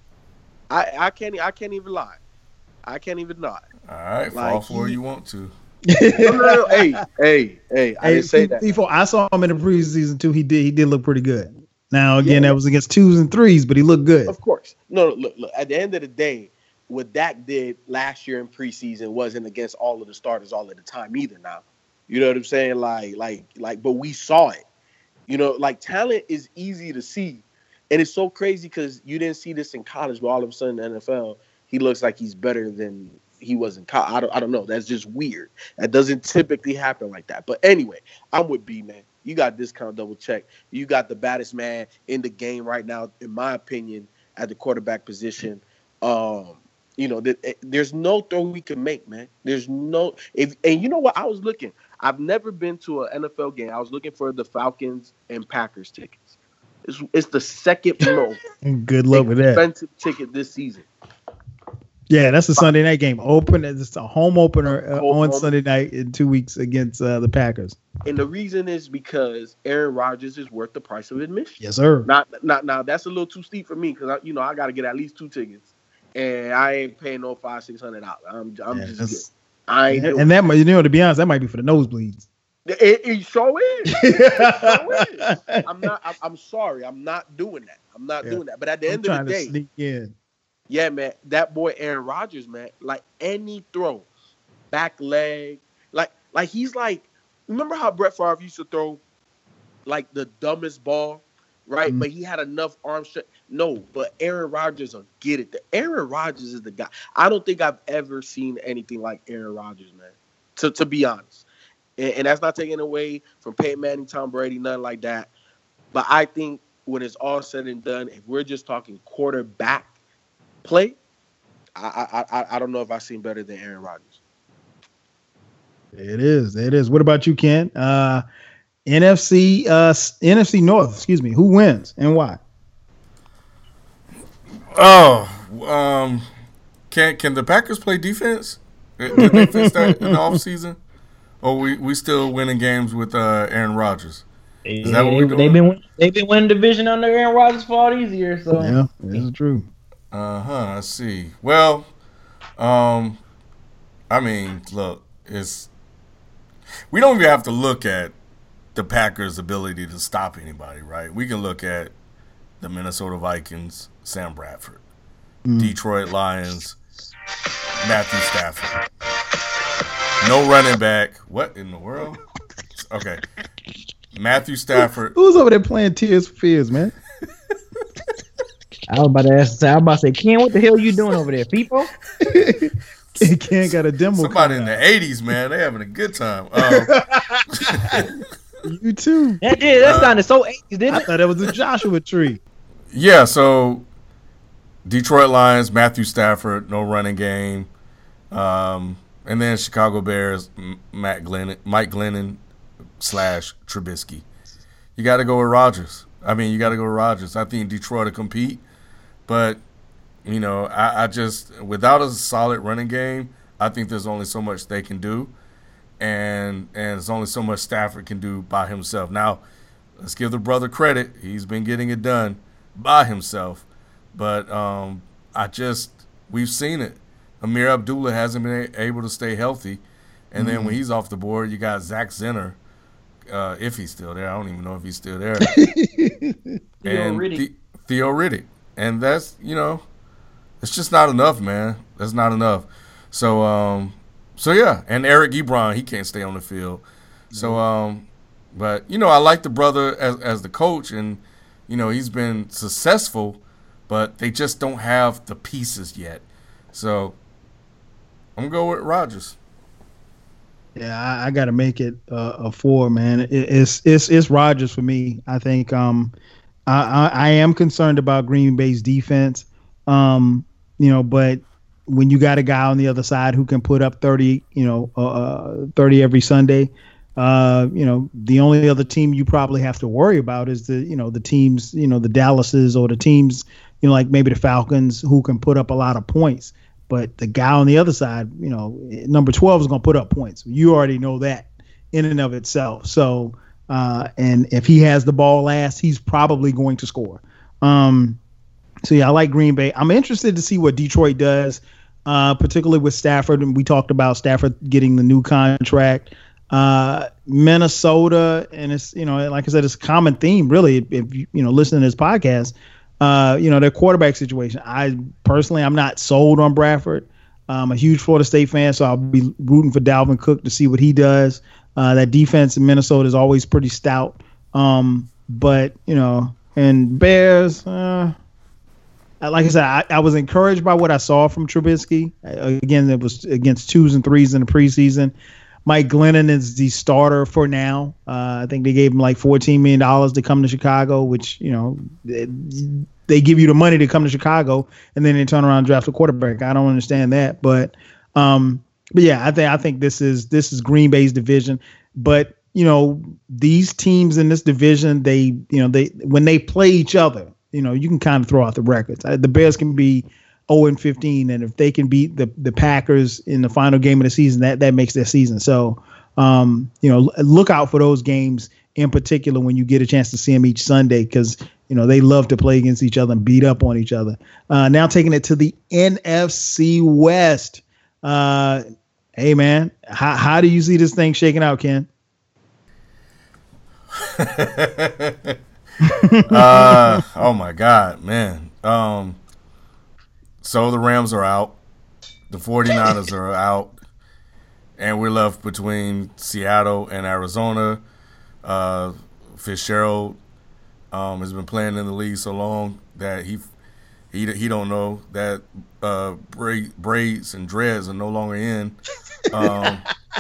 I, I can't, I can't even lie. I can't even lie.
All right,
like
fall for it you want to.
no, no, no, hey, hey, hey, I
hey,
didn't say that.
Before I saw him in the preseason too, he did, he did look pretty good. Now again, yeah. that was against twos and threes, but he looked good.
Of course, no, no, look, look. At the end of the day, what Dak did last year in preseason wasn't against all of the starters all of the time either. Now. You know what I'm saying? Like, like, like, but we saw it. You know, like talent is easy to see. And it's so crazy because you didn't see this in college, but all of a sudden in the N F L, he looks like he's better than he was in college. I don't, I don't know. That's just weird. That doesn't typically happen like that. But anyway, I'm with B, man. You got discount double check. You got the baddest man in the game right now, in my opinion, at the quarterback position. Um, you know, th- there's no throw we can make, man. There's no if and you know what? I was looking. I've never been to an N F L game. I was looking for the Falcons and Packers tickets. It's, it's the second most
good luck with that
expensive ticket this season.
Yeah, that's a Sunday night game. Open, it's a home opener uh,
home,
on
home.
Sunday night in two weeks against uh, the Packers.
And the reason is because Aaron Rodgers is worth the price of admission.
Yes, sir.
Not, not now. That's a little too steep for me because I, you know, I got to get at least two tickets, and I ain't paying no five, six hundred dollars. I'm, I'm
yeah,
just. I ain't
and, and that, you know, to be honest, that might be for the nosebleeds.
It, it sure is. It sure is. I'm not. I'm, I'm sorry. I'm not doing that. I'm not yeah. doing that. But at the
I'm
end of the day,
sneak in.
Yeah, man, that boy Aaron Rodgers, man, like any throw, back leg, like like he's like. Remember how Brett Favre used to throw like the dumbest ball, right?
Mm-hmm.
But he had enough arm strength. No, but Aaron Rodgers will get it. The Aaron Rodgers is the guy. I don't think I've ever seen anything like Aaron Rodgers, man. To to be honest, and, and that's not taking away from Peyton Manning, Tom Brady, nothing like that. But I think when it's all said and done, if we're just talking quarterback play, I I I, I don't know if I've seen better than Aaron Rodgers.
It is. It is. What about you, Ken? Uh, N F C uh, N F C North. Excuse me. Who wins and why?
Oh, um, can can the Packers play defense? Did they fix that in the offseason? Or we, we still winning games with uh, Aaron Rodgers? Is
yeah,
that what we're doing?
They've been they've been winning division under Aaron Rodgers for all these years. So
Yeah, this is true.
Uh huh. I see. Well, um, I mean, look, it's we don't even have to look at the Packers' ability to stop anybody, right? We can look at the Minnesota Vikings, Sam Bradford, mm. Detroit Lions, Matthew Stafford. No running back. What in the world? Okay. Matthew Stafford.
Who's over there playing Tears for Fears, man?
I was about to ask. I was about to say, Ken, what the hell are you doing over there, people?
Ken got a demo.
Somebody in the eighties, man. They having a good time. Um,
you too.
That did. That uh, sounded so eighties, didn't it?
I thought it was a Joshua Tree.
Yeah. So Detroit Lions, Matthew Stafford, no running game. Um, and then Chicago Bears, Matt Glennon, Mike Glennon slash Trubisky. You got to go with Rodgers. I mean, you got to go with Rodgers. I think Detroit will compete, but you know, I, I just without a solid running game, I think there's only so much they can do, and and there's only so much Stafford can do by himself. Now, let's give the brother credit; he's been getting it done by himself, but um, I just we've seen it. Amir Abdullah hasn't been able to stay healthy, and mm-hmm. then when he's off the board, you got Zach Zenner. Uh, if he's still there, I don't even know if he's still there.
Theo
and
Riddick.
The, Theo Riddick, and that's you know, it's just not enough, man. That's not enough. So, um, so yeah, and Eric Ebron, he can't stay on the field. Mm-hmm. So, um, but you know, I like the brother as as the coach, and you know, he's been successful, but they just don't have the pieces yet. So, I'm gonna go with Rodgers.
Yeah, I, I got to make it uh, a four, man. It, it's it's it's Rodgers for me. I think um, I, I I am concerned about Green Bay's defense, um, you know, but when you got a guy on the other side who can put up thirty, you know, uh, thirty every Sunday, uh, you know, the only other team you probably have to worry about is the you know the teams, you know, the Dallases or the teams, you know, like maybe the Falcons who can put up a lot of points. But the guy on the other side, you know, number twelve is going to put up points. You already know that in and of itself. So, uh, and if he has the ball last, he's probably going to score. Um, so, yeah, I like Green Bay. I'm interested to see what Detroit does, uh, particularly with Stafford. And we talked about Stafford getting the new contract. Uh, Minnesota, and it's, you know, like I said, it's a common theme, really, if you, you know, listen to this podcast. Uh, you know, their quarterback situation. I personally, I'm not sold on Bradford. I'm a huge Florida State fan, so I'll be rooting for Dalvin Cook to see what he does. Uh, that defense in Minnesota is always pretty stout. Um, but, you know, and Bears, uh, like I said, I, I was encouraged by what I saw from Trubisky. Uh, again, it was against twos and threes in the preseason. Mike Glennon is the starter for now. Uh, I think they gave him like fourteen million dollars to come to Chicago, which, you know, they, they give you the money to come to Chicago and then they turn around and draft a quarterback. I don't understand that. But, um, but yeah, I think I think this is this is Green Bay's division. But, you know, these teams in this division, they, you know, they when they play each other, you know, you can kind of throw out the records. The Bears can be oh and fifteen, and if they can beat the the Packers in the final game of the season, that that makes their season. So, um, you know, look out for those games in particular when you get a chance to see them each Sunday, because you know they love to play against each other and beat up on each other. Uh, now taking it to the N F C West. Uh, hey man, how how do you see this thing shaking out, Ken?
uh, oh my God, man. Um, So the Rams are out. The 49ers are out. And we're left between Seattle and Arizona. Uh, Fitzgerald Um, has been playing in the league so long that he he he don't know that uh, braid, braids and dreads are no longer in, um,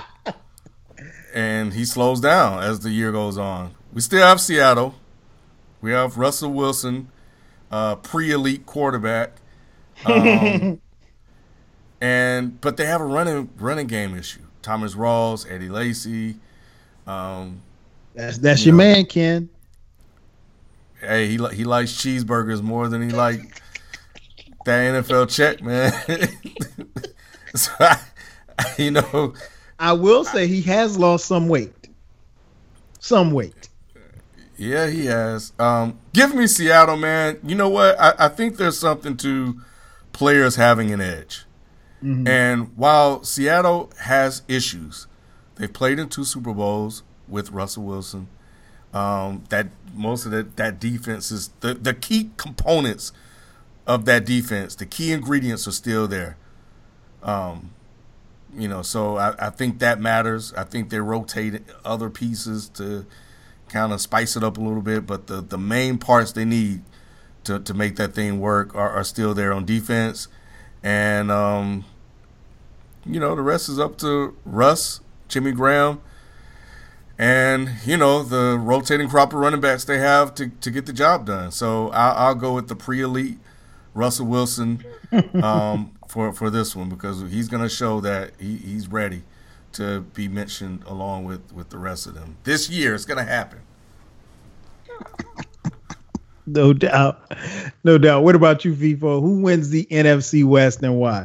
and he slows down as the year goes on. We still have Seattle. We have Russell Wilson, uh, pre-elite quarterback, um, and but they have a running running game issue. Thomas Rawls, Eddie Lacy. Um,
that's that's
you
your
know,
man, Ken.
Hey, he he likes cheeseburgers more than he likes that N F L check, man. So I, you know,
I will say he has lost some weight. Some weight.
Yeah, he has. Um, give me Seattle, man. You know what? I, I think there's something to players having an edge. Mm-hmm. And while Seattle has issues, they've played in two Super Bowls with Russell Wilson. Um, that most of that that defense is the, the key components of that defense. The key ingredients are still there. Um, you know, so I, I think that matters. I think they rotate other pieces to kind of spice it up a little bit, but the, the main parts they need to, to make that thing work are, are still there on defense. And, um, you know, the rest is up to Russ, Jimmy Graham, and, you know, the rotating crop of running backs they have to, to get the job done. So I'll, I'll go with the pre-elite Russell Wilson um, for, for this one, because he's going to show that he, he's ready to be mentioned along with, with the rest of them. This year, it's going to happen.
No doubt. No doubt. What about you, FIFO? Who wins the N F C West and why?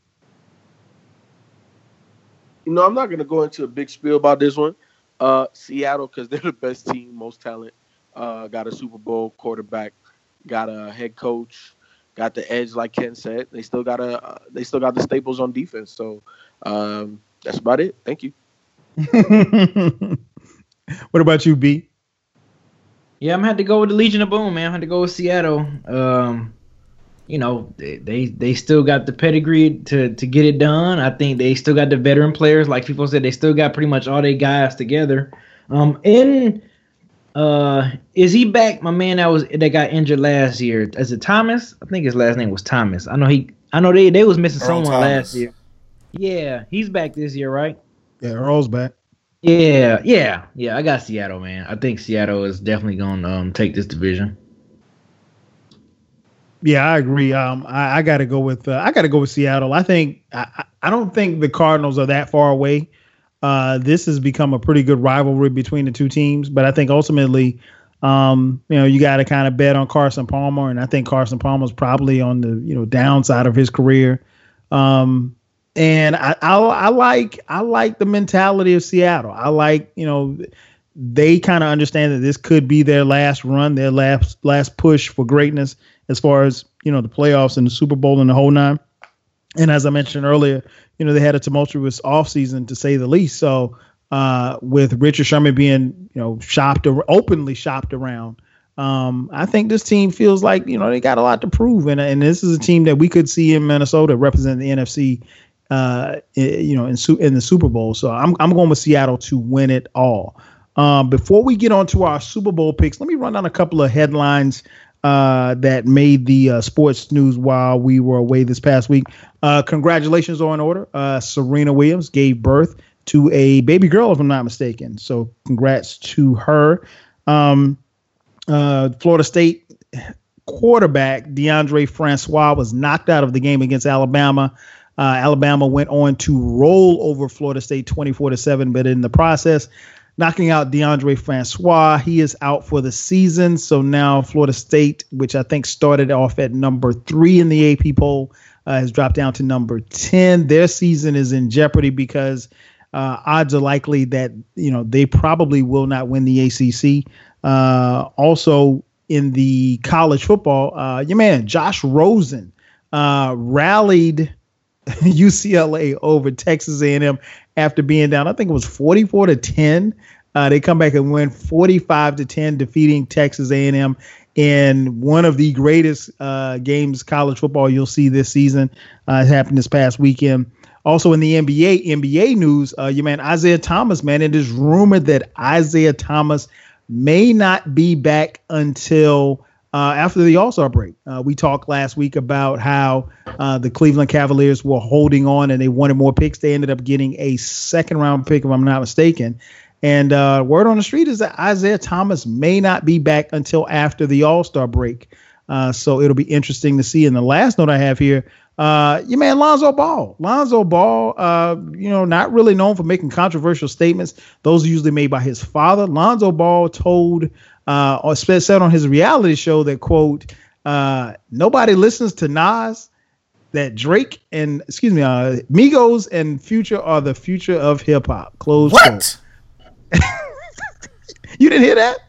You know, I'm not going to go into a big spiel about this one. Uh, Seattle, because they're the best team, most talent, uh, got a Super Bowl quarterback, got a head coach, got the edge, like Ken said. They still got a, uh, they still got the staples on defense. So um, that's about it. Thank you.
What about you, B?
Yeah, I'm had to go with the Legion of Boom, man. I had to go with Seattle. Um, you know, they, they they still got the pedigree to to get it done. I think they still got the veteran players, like people said. They still got pretty much all their guys together. Um, in uh, is he back? My man that was that got injured last year. Is it Thomas? I think his last name was Thomas. I know he. I know they they was missing
Earl
someone
Thomas.
last year. Yeah, he's back this year, right?
Yeah, Earl's back.
Yeah, yeah, yeah. I got Seattle, man. I think Seattle is definitely gonna um, take this division.
Yeah, I agree. Um, I, I got to go with uh, I got to go with Seattle. I think I, I don't think the Cardinals are that far away. Uh, this has become a pretty good rivalry between the two teams, but I think ultimately, um, you know, you got to kind of bet on Carson Palmer, and I think Carson Palmer's probably on the you know downside of his career. Um, and I, I I like I like the mentality of Seattle. I like you know. They kind of understand that this could be their last run, their last last push for greatness as far as, you know, the playoffs and the Super Bowl and the whole nine. And as I mentioned earlier, you know, they had a tumultuous offseason, to say the least. So uh, with Richard Sherman being, you know, shopped or openly shopped around, um, I think this team feels like, you know, they got a lot to prove. And, and this is a team that we could see in Minnesota represent the N F C, uh, you know, in, in the Super Bowl. So I'm I'm going with Seattle to win it all. Um, before we get on to our Super Bowl picks, let me run down a couple of headlines uh, that made the uh, sports news while we were away this past week. Uh, congratulations are in order. Uh, Serena Williams gave birth to a baby girl, if I'm not mistaken. So congrats to her. Um, uh, Florida State quarterback DeAndre Francois was knocked out of the game against Alabama. Uh, Alabama went on to roll over Florida State twenty-four to seven, but in the process, knocking out DeAndre Francois. He is out for the season. So now Florida State, which I think started off at number three in the A P poll, uh, has dropped down to number ten. Their season is in jeopardy because uh, odds are likely that, you know, they probably will not win the A C C. Uh, also in the college football, uh, your man, Josh Rosen, uh, rallied U C L A over Texas A and M after being down. I think it was forty-four to ten. Uh, they come back and win forty-five to ten, defeating Texas A and M in one of the greatest uh, games college football you'll see this season. Uh, it happened this past weekend. Also in the N B A, N B A news, uh, your man Isaiah Thomas, man, it is rumored that Isaiah Thomas may not be back until uh, after the All-Star break. Uh, we talked last week about how uh, the Cleveland Cavaliers were holding on and they wanted more picks. They ended up getting a second round pick, if I'm not mistaken. And uh, word on the street is that Isaiah Thomas may not be back until after the All-Star break. Uh, so it'll be interesting to see. And the last note I have here, uh, your man Lonzo Ball. Lonzo Ball, uh, you know, not really known for making controversial statements. Those are usually made by his father. Lonzo Ball told uh, or said on his reality show that, quote, uh, nobody listens to Nas, that Drake and, excuse me, uh, Migos and Future are the future of hip hop. Close
What?
quote. You didn't hear that?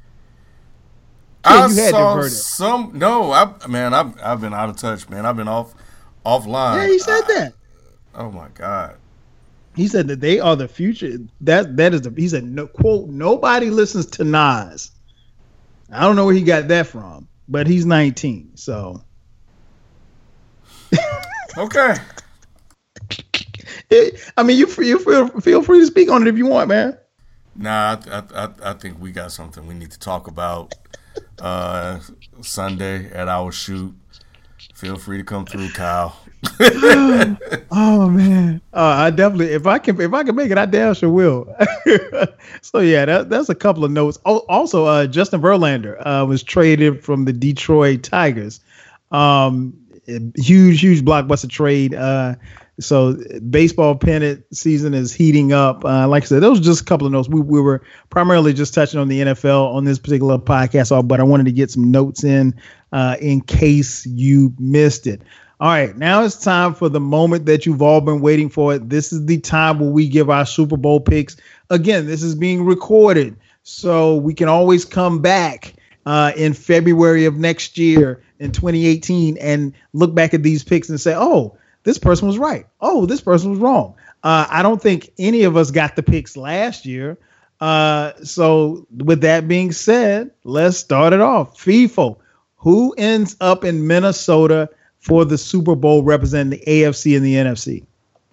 I
you had to
saw
heard it.
some. No, I man, I've I've been out of touch, man. I've been off offline.
Yeah, he said
I-
that.
Oh my god.
He said that they are the future. That that is the. He said, no, quote, nobody listens to Nas. I don't know where he got that from, but he's nineteen, so.
Okay.
It, I mean, you you feel feel free to speak on it if you want, man.
Nah, I, I I think we got something we need to talk about uh, Sunday at our shoot. Feel free to come through, Kyle.
Oh man, uh, I definitely if I can if I can make it, I damn sure will. So yeah, that, that's a couple of notes. Oh, also, uh, Justin Verlander uh, was traded from the Detroit Tigers. Um, huge, huge blockbuster trade. Uh, so baseball pennant season is heating up. Uh, like I said, those were just a couple of notes. We we were primarily just touching on the N F L on this particular podcast, but I wanted to get some notes in uh, in case you missed it. All right, now it's time for the moment that you've all been waiting for. This is the time where we give our Super Bowl picks. Again, this is being recorded, so we can always come back uh, in February of next year in twenty eighteen and look back at these picks and say, oh, this person was right. Oh, this person was wrong. Uh, I don't think any of us got the picks last year. Uh, so with that being said, let's start it off. FIFO, who ends up in Minnesota for the Super Bowl representing the A F C and the N F C?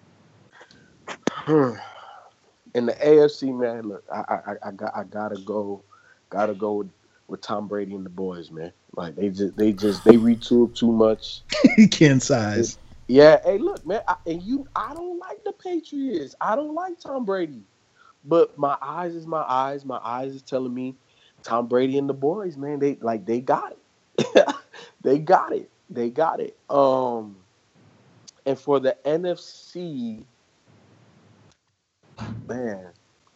In the A F C, man, look, I I, I got I gotta go, gotta go with, with Tom Brady and the boys, man. Like they just they just they retooled too much.
Ken size.
Yeah, hey, look, man, I, and you, I don't like the Patriots. I don't like Tom Brady, but my eyes is my eyes. My eyes is telling me Tom Brady and the boys, man. They like they got it. They got it. They got it. Um, and for the N F C, man,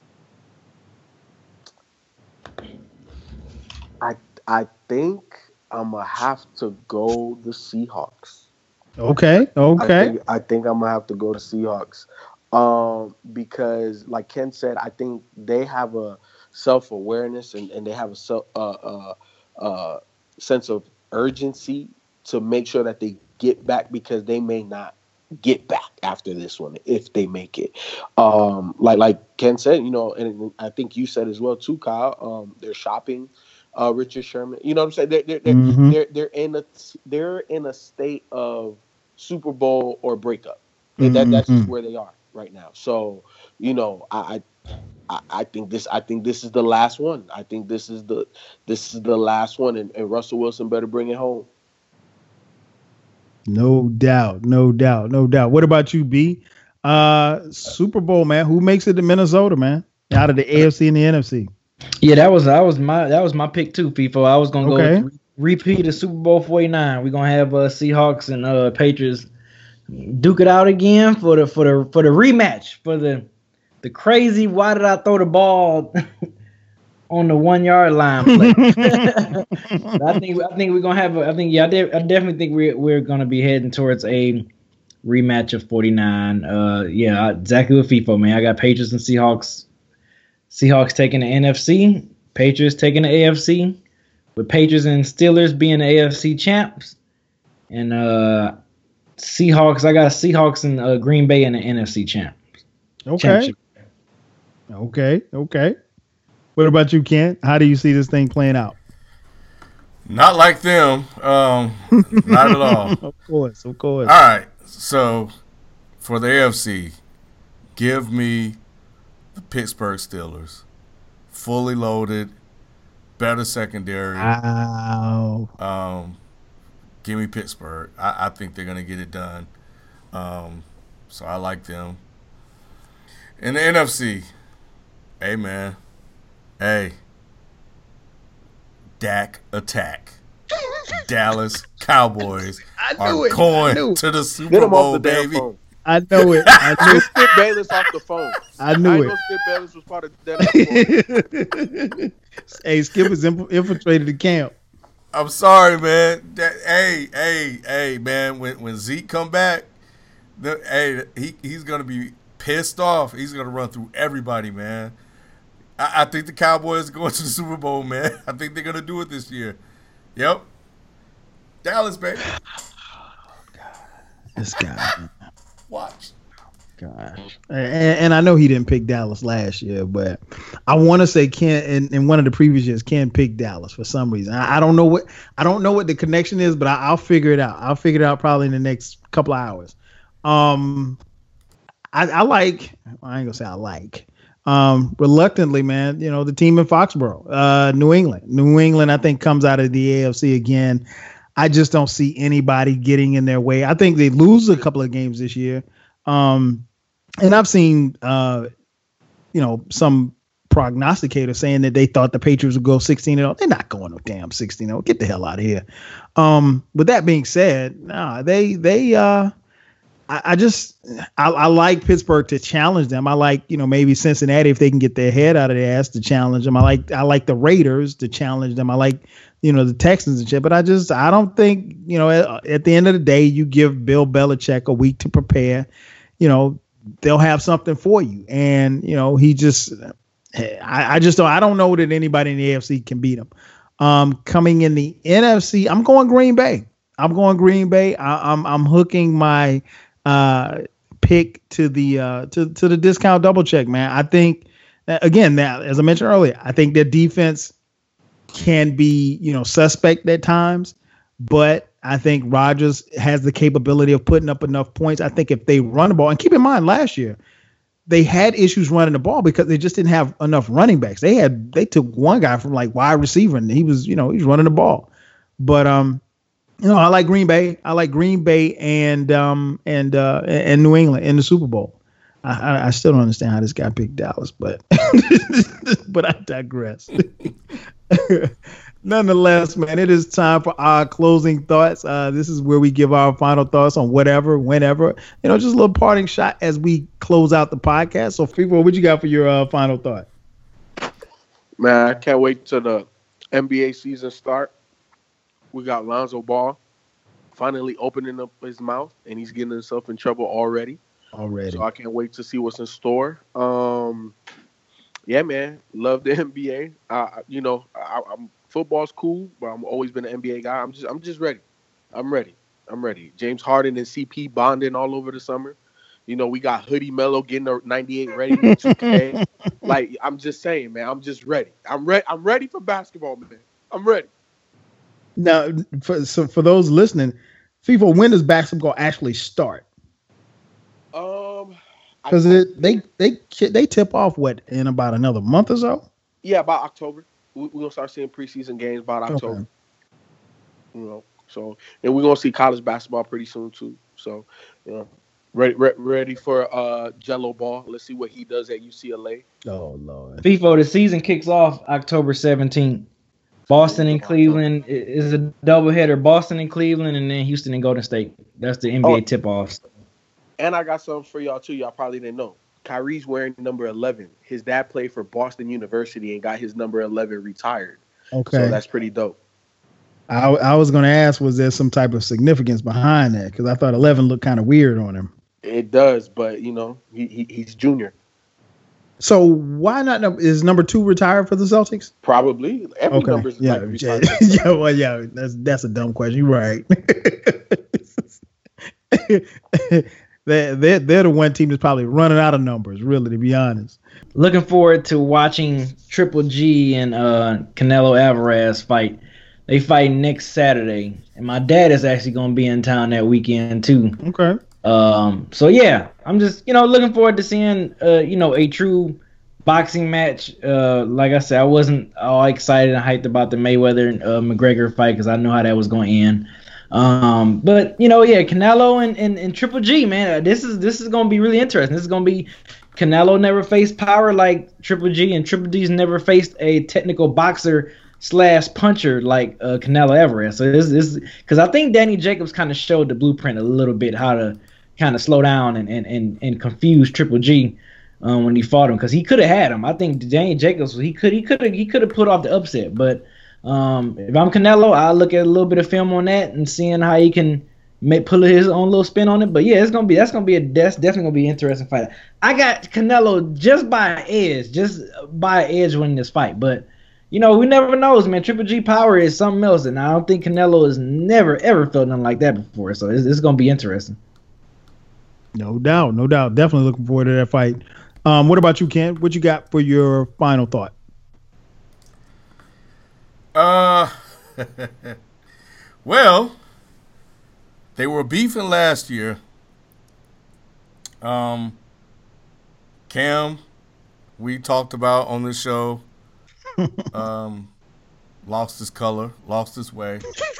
I I think I'm gonna have to go the Seahawks.
Okay. Okay.
I think, I think I'm gonna have to go to Seahawks, um, because, like Ken said, I think they have a self awareness and, and they have a self, uh, uh, uh, sense of urgency to make sure that they get back, because they may not get back after this one if they make it. Um, like like Ken said, you know, and I think you said as well too, Kyle. Um, they're shopping. Uh, Richard Sherman, you know what I'm saying? They're they're they're,
Mm-hmm.
they're they're in a they're in a state of Super Bowl or breakup. Mm-hmm. That that's just where they are right now. So, you know, I, I I think this I think this is the last one. I think this is the this is the last one, and, and Russell Wilson better bring it home.
No doubt, no doubt, no doubt. What about you, B? Uh, Super Bowl, man. Who makes it to Minnesota, man? Out of the A F C and the N F C.
Yeah, that was that was my that was my pick too, FIFO. I was gonna go
Okay.
re- repeat the Super Bowl forty-nine. We're gonna have uh, Seahawks and uh, Patriots duke it out again for the for the for the rematch for the the crazy why did I throw the ball on the one yard line play. I think I think we're gonna have a, I think yeah I, de- I definitely think we're we're gonna be heading towards a rematch of forty-nine. Uh, yeah, exactly what FIFO, man. I got Patriots and Seahawks. Seahawks taking the N F C, Patriots taking the A F C, with Patriots and Steelers being the A F C champs, and uh, Seahawks. I got Seahawks and uh, Green Bay and the N F C champs.
Okay. Okay. Okay. What about you, Ken? How do you see this thing playing out?
Not like them. Um, not at all.
Of course. Of course.
All right. So for the A F C, give me the Pittsburgh Steelers, fully loaded, better secondary.
Wow.
Um, give me Pittsburgh. I, I think they're gonna get it done. Um, so I like them. In the N F C, hey man, hey, Dak attack. Dallas Cowboys are
it.
going to the
Get
Super
him
Bowl,
off the damn
baby.
phone.
I know it. I knew
Get Skip Bayless off the phone.
I
I
knew
know
it.
Skip Bayless was part of that.
Hey, Skip has inf- infiltrated the camp.
I'm sorry, man. That, hey, hey, hey, man. When when Zeke come back, the, hey, he he's gonna be pissed off. He's gonna run through everybody, man. I, I think the Cowboys are going to the Super Bowl, man. I think they're gonna do it this year. Yep. Dallas, baby.
This guy.
Watch.
Gosh. And, and I know he didn't pick Dallas last year, but I want to say Ken in, in one of the previous years, Ken picked Dallas for some reason. I, I don't know what I don't know what the connection is, but I, I'll figure it out. I'll figure it out probably in the next couple of hours. Um, I, I like. I ain't gonna say I like. Um, reluctantly, man. You know the team in Foxborough, uh, New England. New England, I think, comes out of the A F C again. I just don't see anybody getting in their way. I think they lose a couple of games this year. Um, and I've seen, uh, you know, some prognosticators saying that they thought the Patriots would go sixteen and oh. They're not going no damn sixteen and oh. Get the hell out of here. Um, with that being said, nah, they, they, uh, I, I just, I, I like Pittsburgh to challenge them. I like, you know, maybe Cincinnati, if they can get their head out of their ass, to challenge them. I like, I like the Raiders to challenge them. I like, you know, the Texans and shit, but I just, I don't think, you know, at, at the end of the day, you give Bill Belichick a week to prepare, you know, they'll have something for you. And, you know, he just, I, I just don't, I don't know that anybody in the A F C can beat him. Um, coming in the N F C, I'm going Green Bay. I'm going Green Bay. I, I'm, I'm hooking my uh, pick to the, uh, to, to the discount double check, man. I think, again, now, as I mentioned earlier, I think their defense can be, you know, suspect at times, but I think Rodgers has the capability of putting up enough points. I think if they run the ball, and keep in mind last year, they had issues running the ball because they just didn't have enough running backs. They had, they took one guy from like wide receiver and he was, you know, he's running the ball. But, um, you know, I like Green Bay. I like Green Bay and, um, and, uh, and New England in the Super Bowl. I, I, I still don't understand how this guy picked Dallas, but, but I digress. Nonetheless, man, it is time for our closing thoughts. Uh, this is where we give our final thoughts on whatever, whenever, you know, just a little parting shot as we close out the podcast. So, people, what you got for your uh, final thought?
Man, I can't wait till the N B A season start. We got Lonzo Ball finally opening up his mouth, and he's getting himself in trouble already.
Already.
So I can't wait to see what's in store. Um, yeah, man, love the N B A. Uh, you know, I, I'm football's cool, but I'm always been an N B A guy. I'm just, I'm just ready. I'm ready. I'm ready. James Harden and C P bonding all over the summer. You know, we got Hoodie Mello getting a ninety-eight ready for two K. Like, I'm just saying, man, I'm just ready. I'm ready. I'm ready for basketball, man. I'm ready.
Now, for so for those listening, FIFA, when does basketball actually start?
Um,
because they they they tip off what in about another month or so.
Yeah, about October. We, we're gonna start seeing preseason games about October. Okay. You know, so and we're gonna see college basketball pretty soon too. So, you know, ready re- ready for uh Jello Ball. Let's see what he does at U C L A.
Oh Lord.
FIFA, the season kicks off October seventeenth. Boston and Cleveland is a doubleheader. Boston and Cleveland, and then Houston and Golden State. That's the N B A oh. tip-offs.
And I got something for y'all too. Y'all probably didn't know. Kyrie's wearing number eleven. His dad played for Boston University and got his number eleven retired. Okay, so that's pretty dope.
I, I was going to ask, was there some type of significance behind that? Because I thought eleven looked kind of weird on him.
It does, but you know, he, he he's junior.
So why not? Is number two retired for the Celtics?
Probably. Every
okay.
number's
yeah,
like
yeah, yeah. Well, yeah. That's that's a dumb question. You're right. they're, they're they're the one team that's probably running out of numbers. Really, to be honest.
Looking forward to watching Triple G and uh, Canelo Alvarez fight. They fight next Saturday, and my dad is actually going to be in town that weekend too.
Okay.
Um, so yeah, I'm just, you know, looking forward to seeing, uh, you know, a true boxing match, uh, like I said, I wasn't all excited and hyped about the Mayweather and uh, McGregor fight because I know how that was going to end. Um, but you know, yeah, Canelo and, and, and Triple G, man, this is this is going to be really interesting. This is going to be Canelo never faced power like Triple G, and Triple G's never faced a technical boxer slash puncher like uh, Canelo Alvarez. So this is because I think Danny Jacobs kind of showed the blueprint a little bit how to kind of slow down and and, and, and confuse Triple G um, when he fought him, because he could have had him. I think Danny Jacobs he could he could have he could have put off the upset. But um, if I'm Canelo, I'll look at a little bit of film on that and seeing how he can make pull his own little spin on it. But yeah, it's gonna be that's gonna be a that's definitely gonna be an interesting fight. I got Canelo just by an edge, just by an edge winning this fight, but. You know, we never knows, man. Triple G power is something else, and I don't think Canelo has never, ever felt nothing like that before. So it's, it's going to be interesting.
No doubt, no doubt. Definitely looking forward to that fight. Um, what about you, Ken? What you got for your final thought?
Uh, well, they were beefing last year. Um, Cam, we talked about on this show. um, lost his color, lost his way,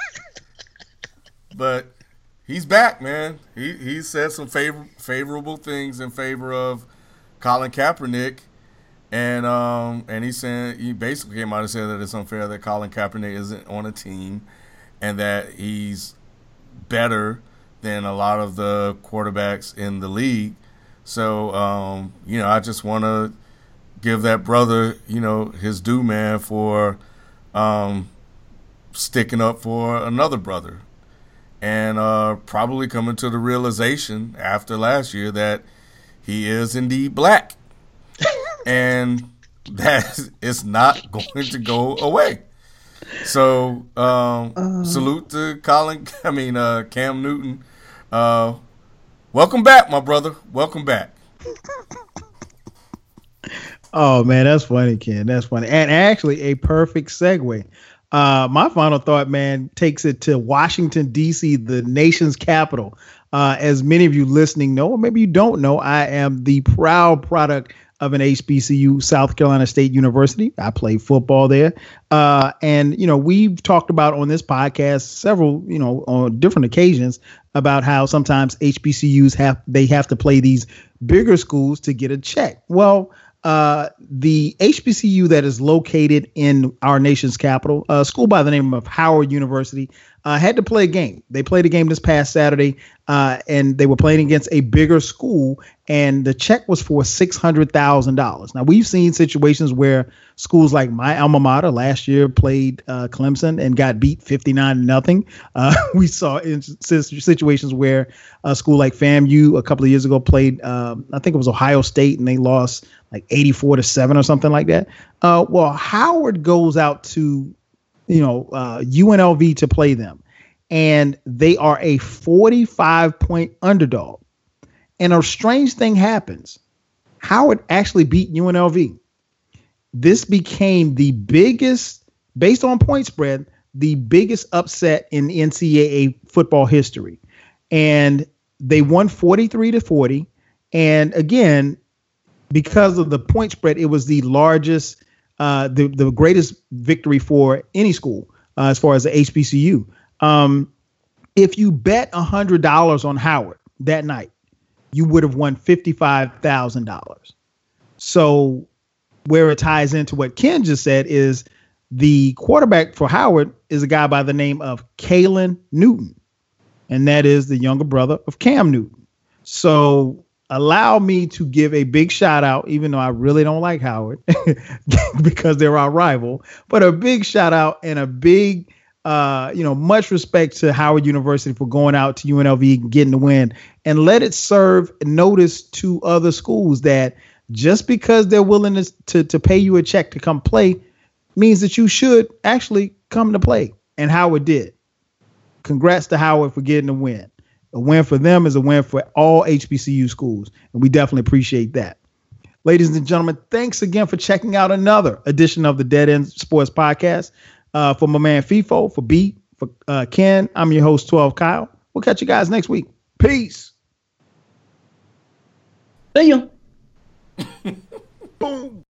but he's back, man. He he said some favor, favorable things in favor of Colin Kaepernick, and um and he said he basically came out and said that it's unfair that Colin Kaepernick isn't on a team, and that he's better than a lot of the quarterbacks in the league. So um, you know, I just want to give that brother, you know, his due, man, for um, sticking up for another brother, and uh, probably coming to the realization after last year that he is indeed black, and that it's not going to go away. So um, uh, salute to Colin. I mean, uh, Cam Newton. Uh, welcome back, my brother. Welcome back.
Oh, man, that's funny, Ken. That's funny. And actually a perfect segue. Uh, my final thought, man, takes it to Washington, D C, the nation's capital. Uh, as many of you listening know, or maybe you don't know, I am the proud product of an H B C U, South Carolina State University. I play football there. Uh, and, you know, we've talked about on this podcast several, you know, on different occasions about how sometimes H B C Us have, they have to play these bigger schools to get a check. Well, Uh, the H B C U that is located in our nation's capital, a school by the name of Howard University, uh, had to play a game. They played a game this past Saturday, uh, and they were playing against a bigger school, and the check was for six hundred thousand dollars. Now, we've seen situations where schools like my alma mater last year played uh, Clemson and got beat fifty-nine to nothing. Uh, we saw in situations where a school like FAMU a couple of years ago played, um, I think it was Ohio State, and they lost like eighty-four to seven or something like that. Uh, well, Howard goes out to, you know, uh, U N L V to play them, and they are a forty-five point underdog. And a strange thing happens. Howard actually beat U N L V. This became the biggest, based on point spread, the biggest upset in N C double A football history. And they won forty-three to forty. And again, because of the point spread, it was the largest, uh, the, the greatest victory for any school uh, as far as the H B C U. Um, if you bet one hundred dollars on Howard that night, you would have won fifty-five thousand dollars. So where it ties into what Ken just said is the quarterback for Howard is a guy by the name of Kalen Newton, and that is the younger brother of Cam Newton. So allow me to give a big shout out, even though I really don't like Howard because they're our rival, but a big shout out and a big, uh, you know, much respect to Howard University for going out to U N L V and getting the win, and let it serve notice to other schools that just because they're willing to, to, to pay you a check to come play means that you should actually come to play. And Howard did. Congrats to Howard for getting the win. A win for them is a win for all H B C U schools, and we definitely appreciate that. Ladies and gentlemen, thanks again for checking out another edition of the Dead End Sports Podcast. Uh, for my man FIFO, for B, for uh, Ken, I'm your host, twelve Kyle. We'll catch you guys next week. Peace.
See ya.
Boom.